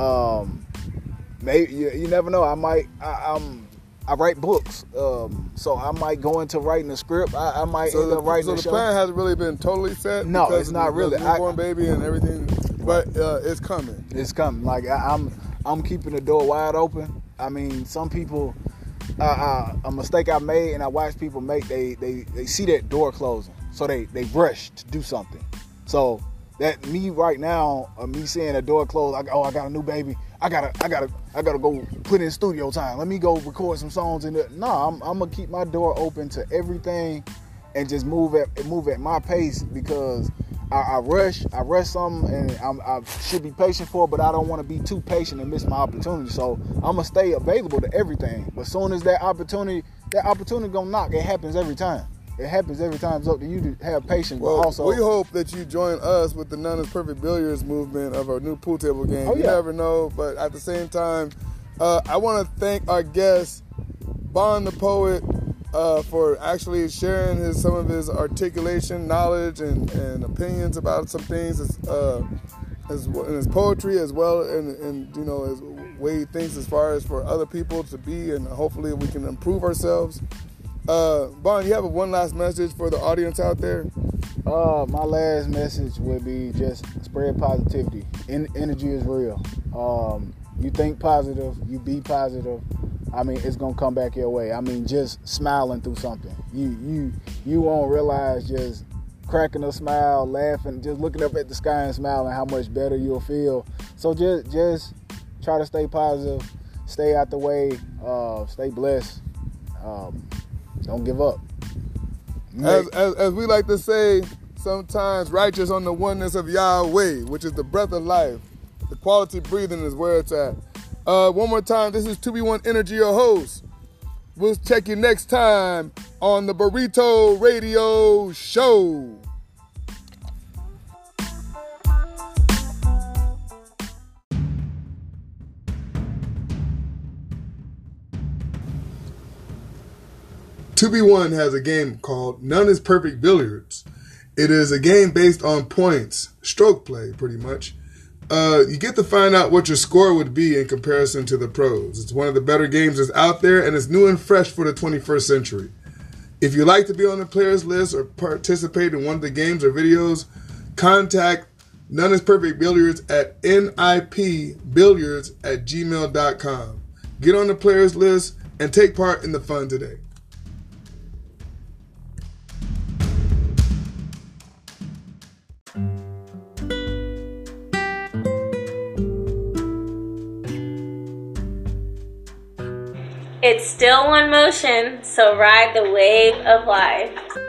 Speaker 4: Um, maybe you, you never know. I might. I, I'm. I write books, um, so I might go into writing a script. I, I might
Speaker 3: so
Speaker 4: end
Speaker 3: the,
Speaker 4: up writing
Speaker 3: so
Speaker 4: a
Speaker 3: the
Speaker 4: show.
Speaker 3: plan hasn't really been totally set.
Speaker 4: No, it's not
Speaker 3: of the,
Speaker 4: really.
Speaker 3: The newborn I, baby and everything, but uh, it's coming.
Speaker 4: It's coming. Like I, I'm, I'm keeping the door wide open. I mean, some people, uh, uh, a mistake I made, and I watch people make. They, they, they see that door closing, so they, they rush to do something. So that me right now, uh, me seeing a door close. I, oh, I got a new baby. I gotta, I gotta, I gotta go put in studio time. Let me go record some songs in there. No, I'm, I'm gonna keep my door open to everything, and just move at, move at my pace, because I, I rush, I rush something, and I'm, I should be patient for it, but I don't want to be too patient and miss my opportunity. So I'm gonna stay available to everything. But as soon as that opportunity, that opportunity gonna knock. It happens every time. It happens every time. It's up to you to have patience.
Speaker 3: Well,
Speaker 4: but also,
Speaker 3: we hope that you join us with the None is Perfect Billiards movement of our new pool table game.
Speaker 4: Oh,
Speaker 3: you
Speaker 4: yeah.
Speaker 3: never know, but at the same time, uh, I want to thank our guest, Bond the Poet, uh, for actually sharing his some of his articulation, knowledge, and, and opinions about some things, as, uh, as in his poetry, as well, and, and you know, as way he thinks as far as for other people to be, and hopefully we can improve ourselves. Uh, Bond, you have a one last message for the audience out there?
Speaker 4: Uh, my last message would be just spread positivity. En- energy is real. Um, you think positive, you be positive. I mean, it's gonna come back your way. I mean, just smiling through something. You you you won't realize just cracking a smile, laughing, just looking up at the sky and smiling, how much better you'll feel. So just just try to stay positive, stay out the way, uh, stay blessed. Um, Don't give up.
Speaker 3: As, as, as we like to say, sometimes righteous on the oneness of Yahweh, which is the breath of life. The quality breathing is where it's at. Uh, one more time, this is two B one Energy, your host. We'll check you next time on the Burrito Radio Show. two B one has a game called None is Perfect Billiards. It is a game based on points, stroke play pretty much. Uh, you get to find out what your score would be in comparison to the pros. It's one of the better games that's out there, and it's new and fresh for the twenty-first century. If you'd like to be on the players list or participate in one of the games or videos, contact None is Perfect Billiards at nipbilliards at gmail dot com. Get on the players list and take part in the fun today.
Speaker 10: It's still one motion, so ride the wave of life.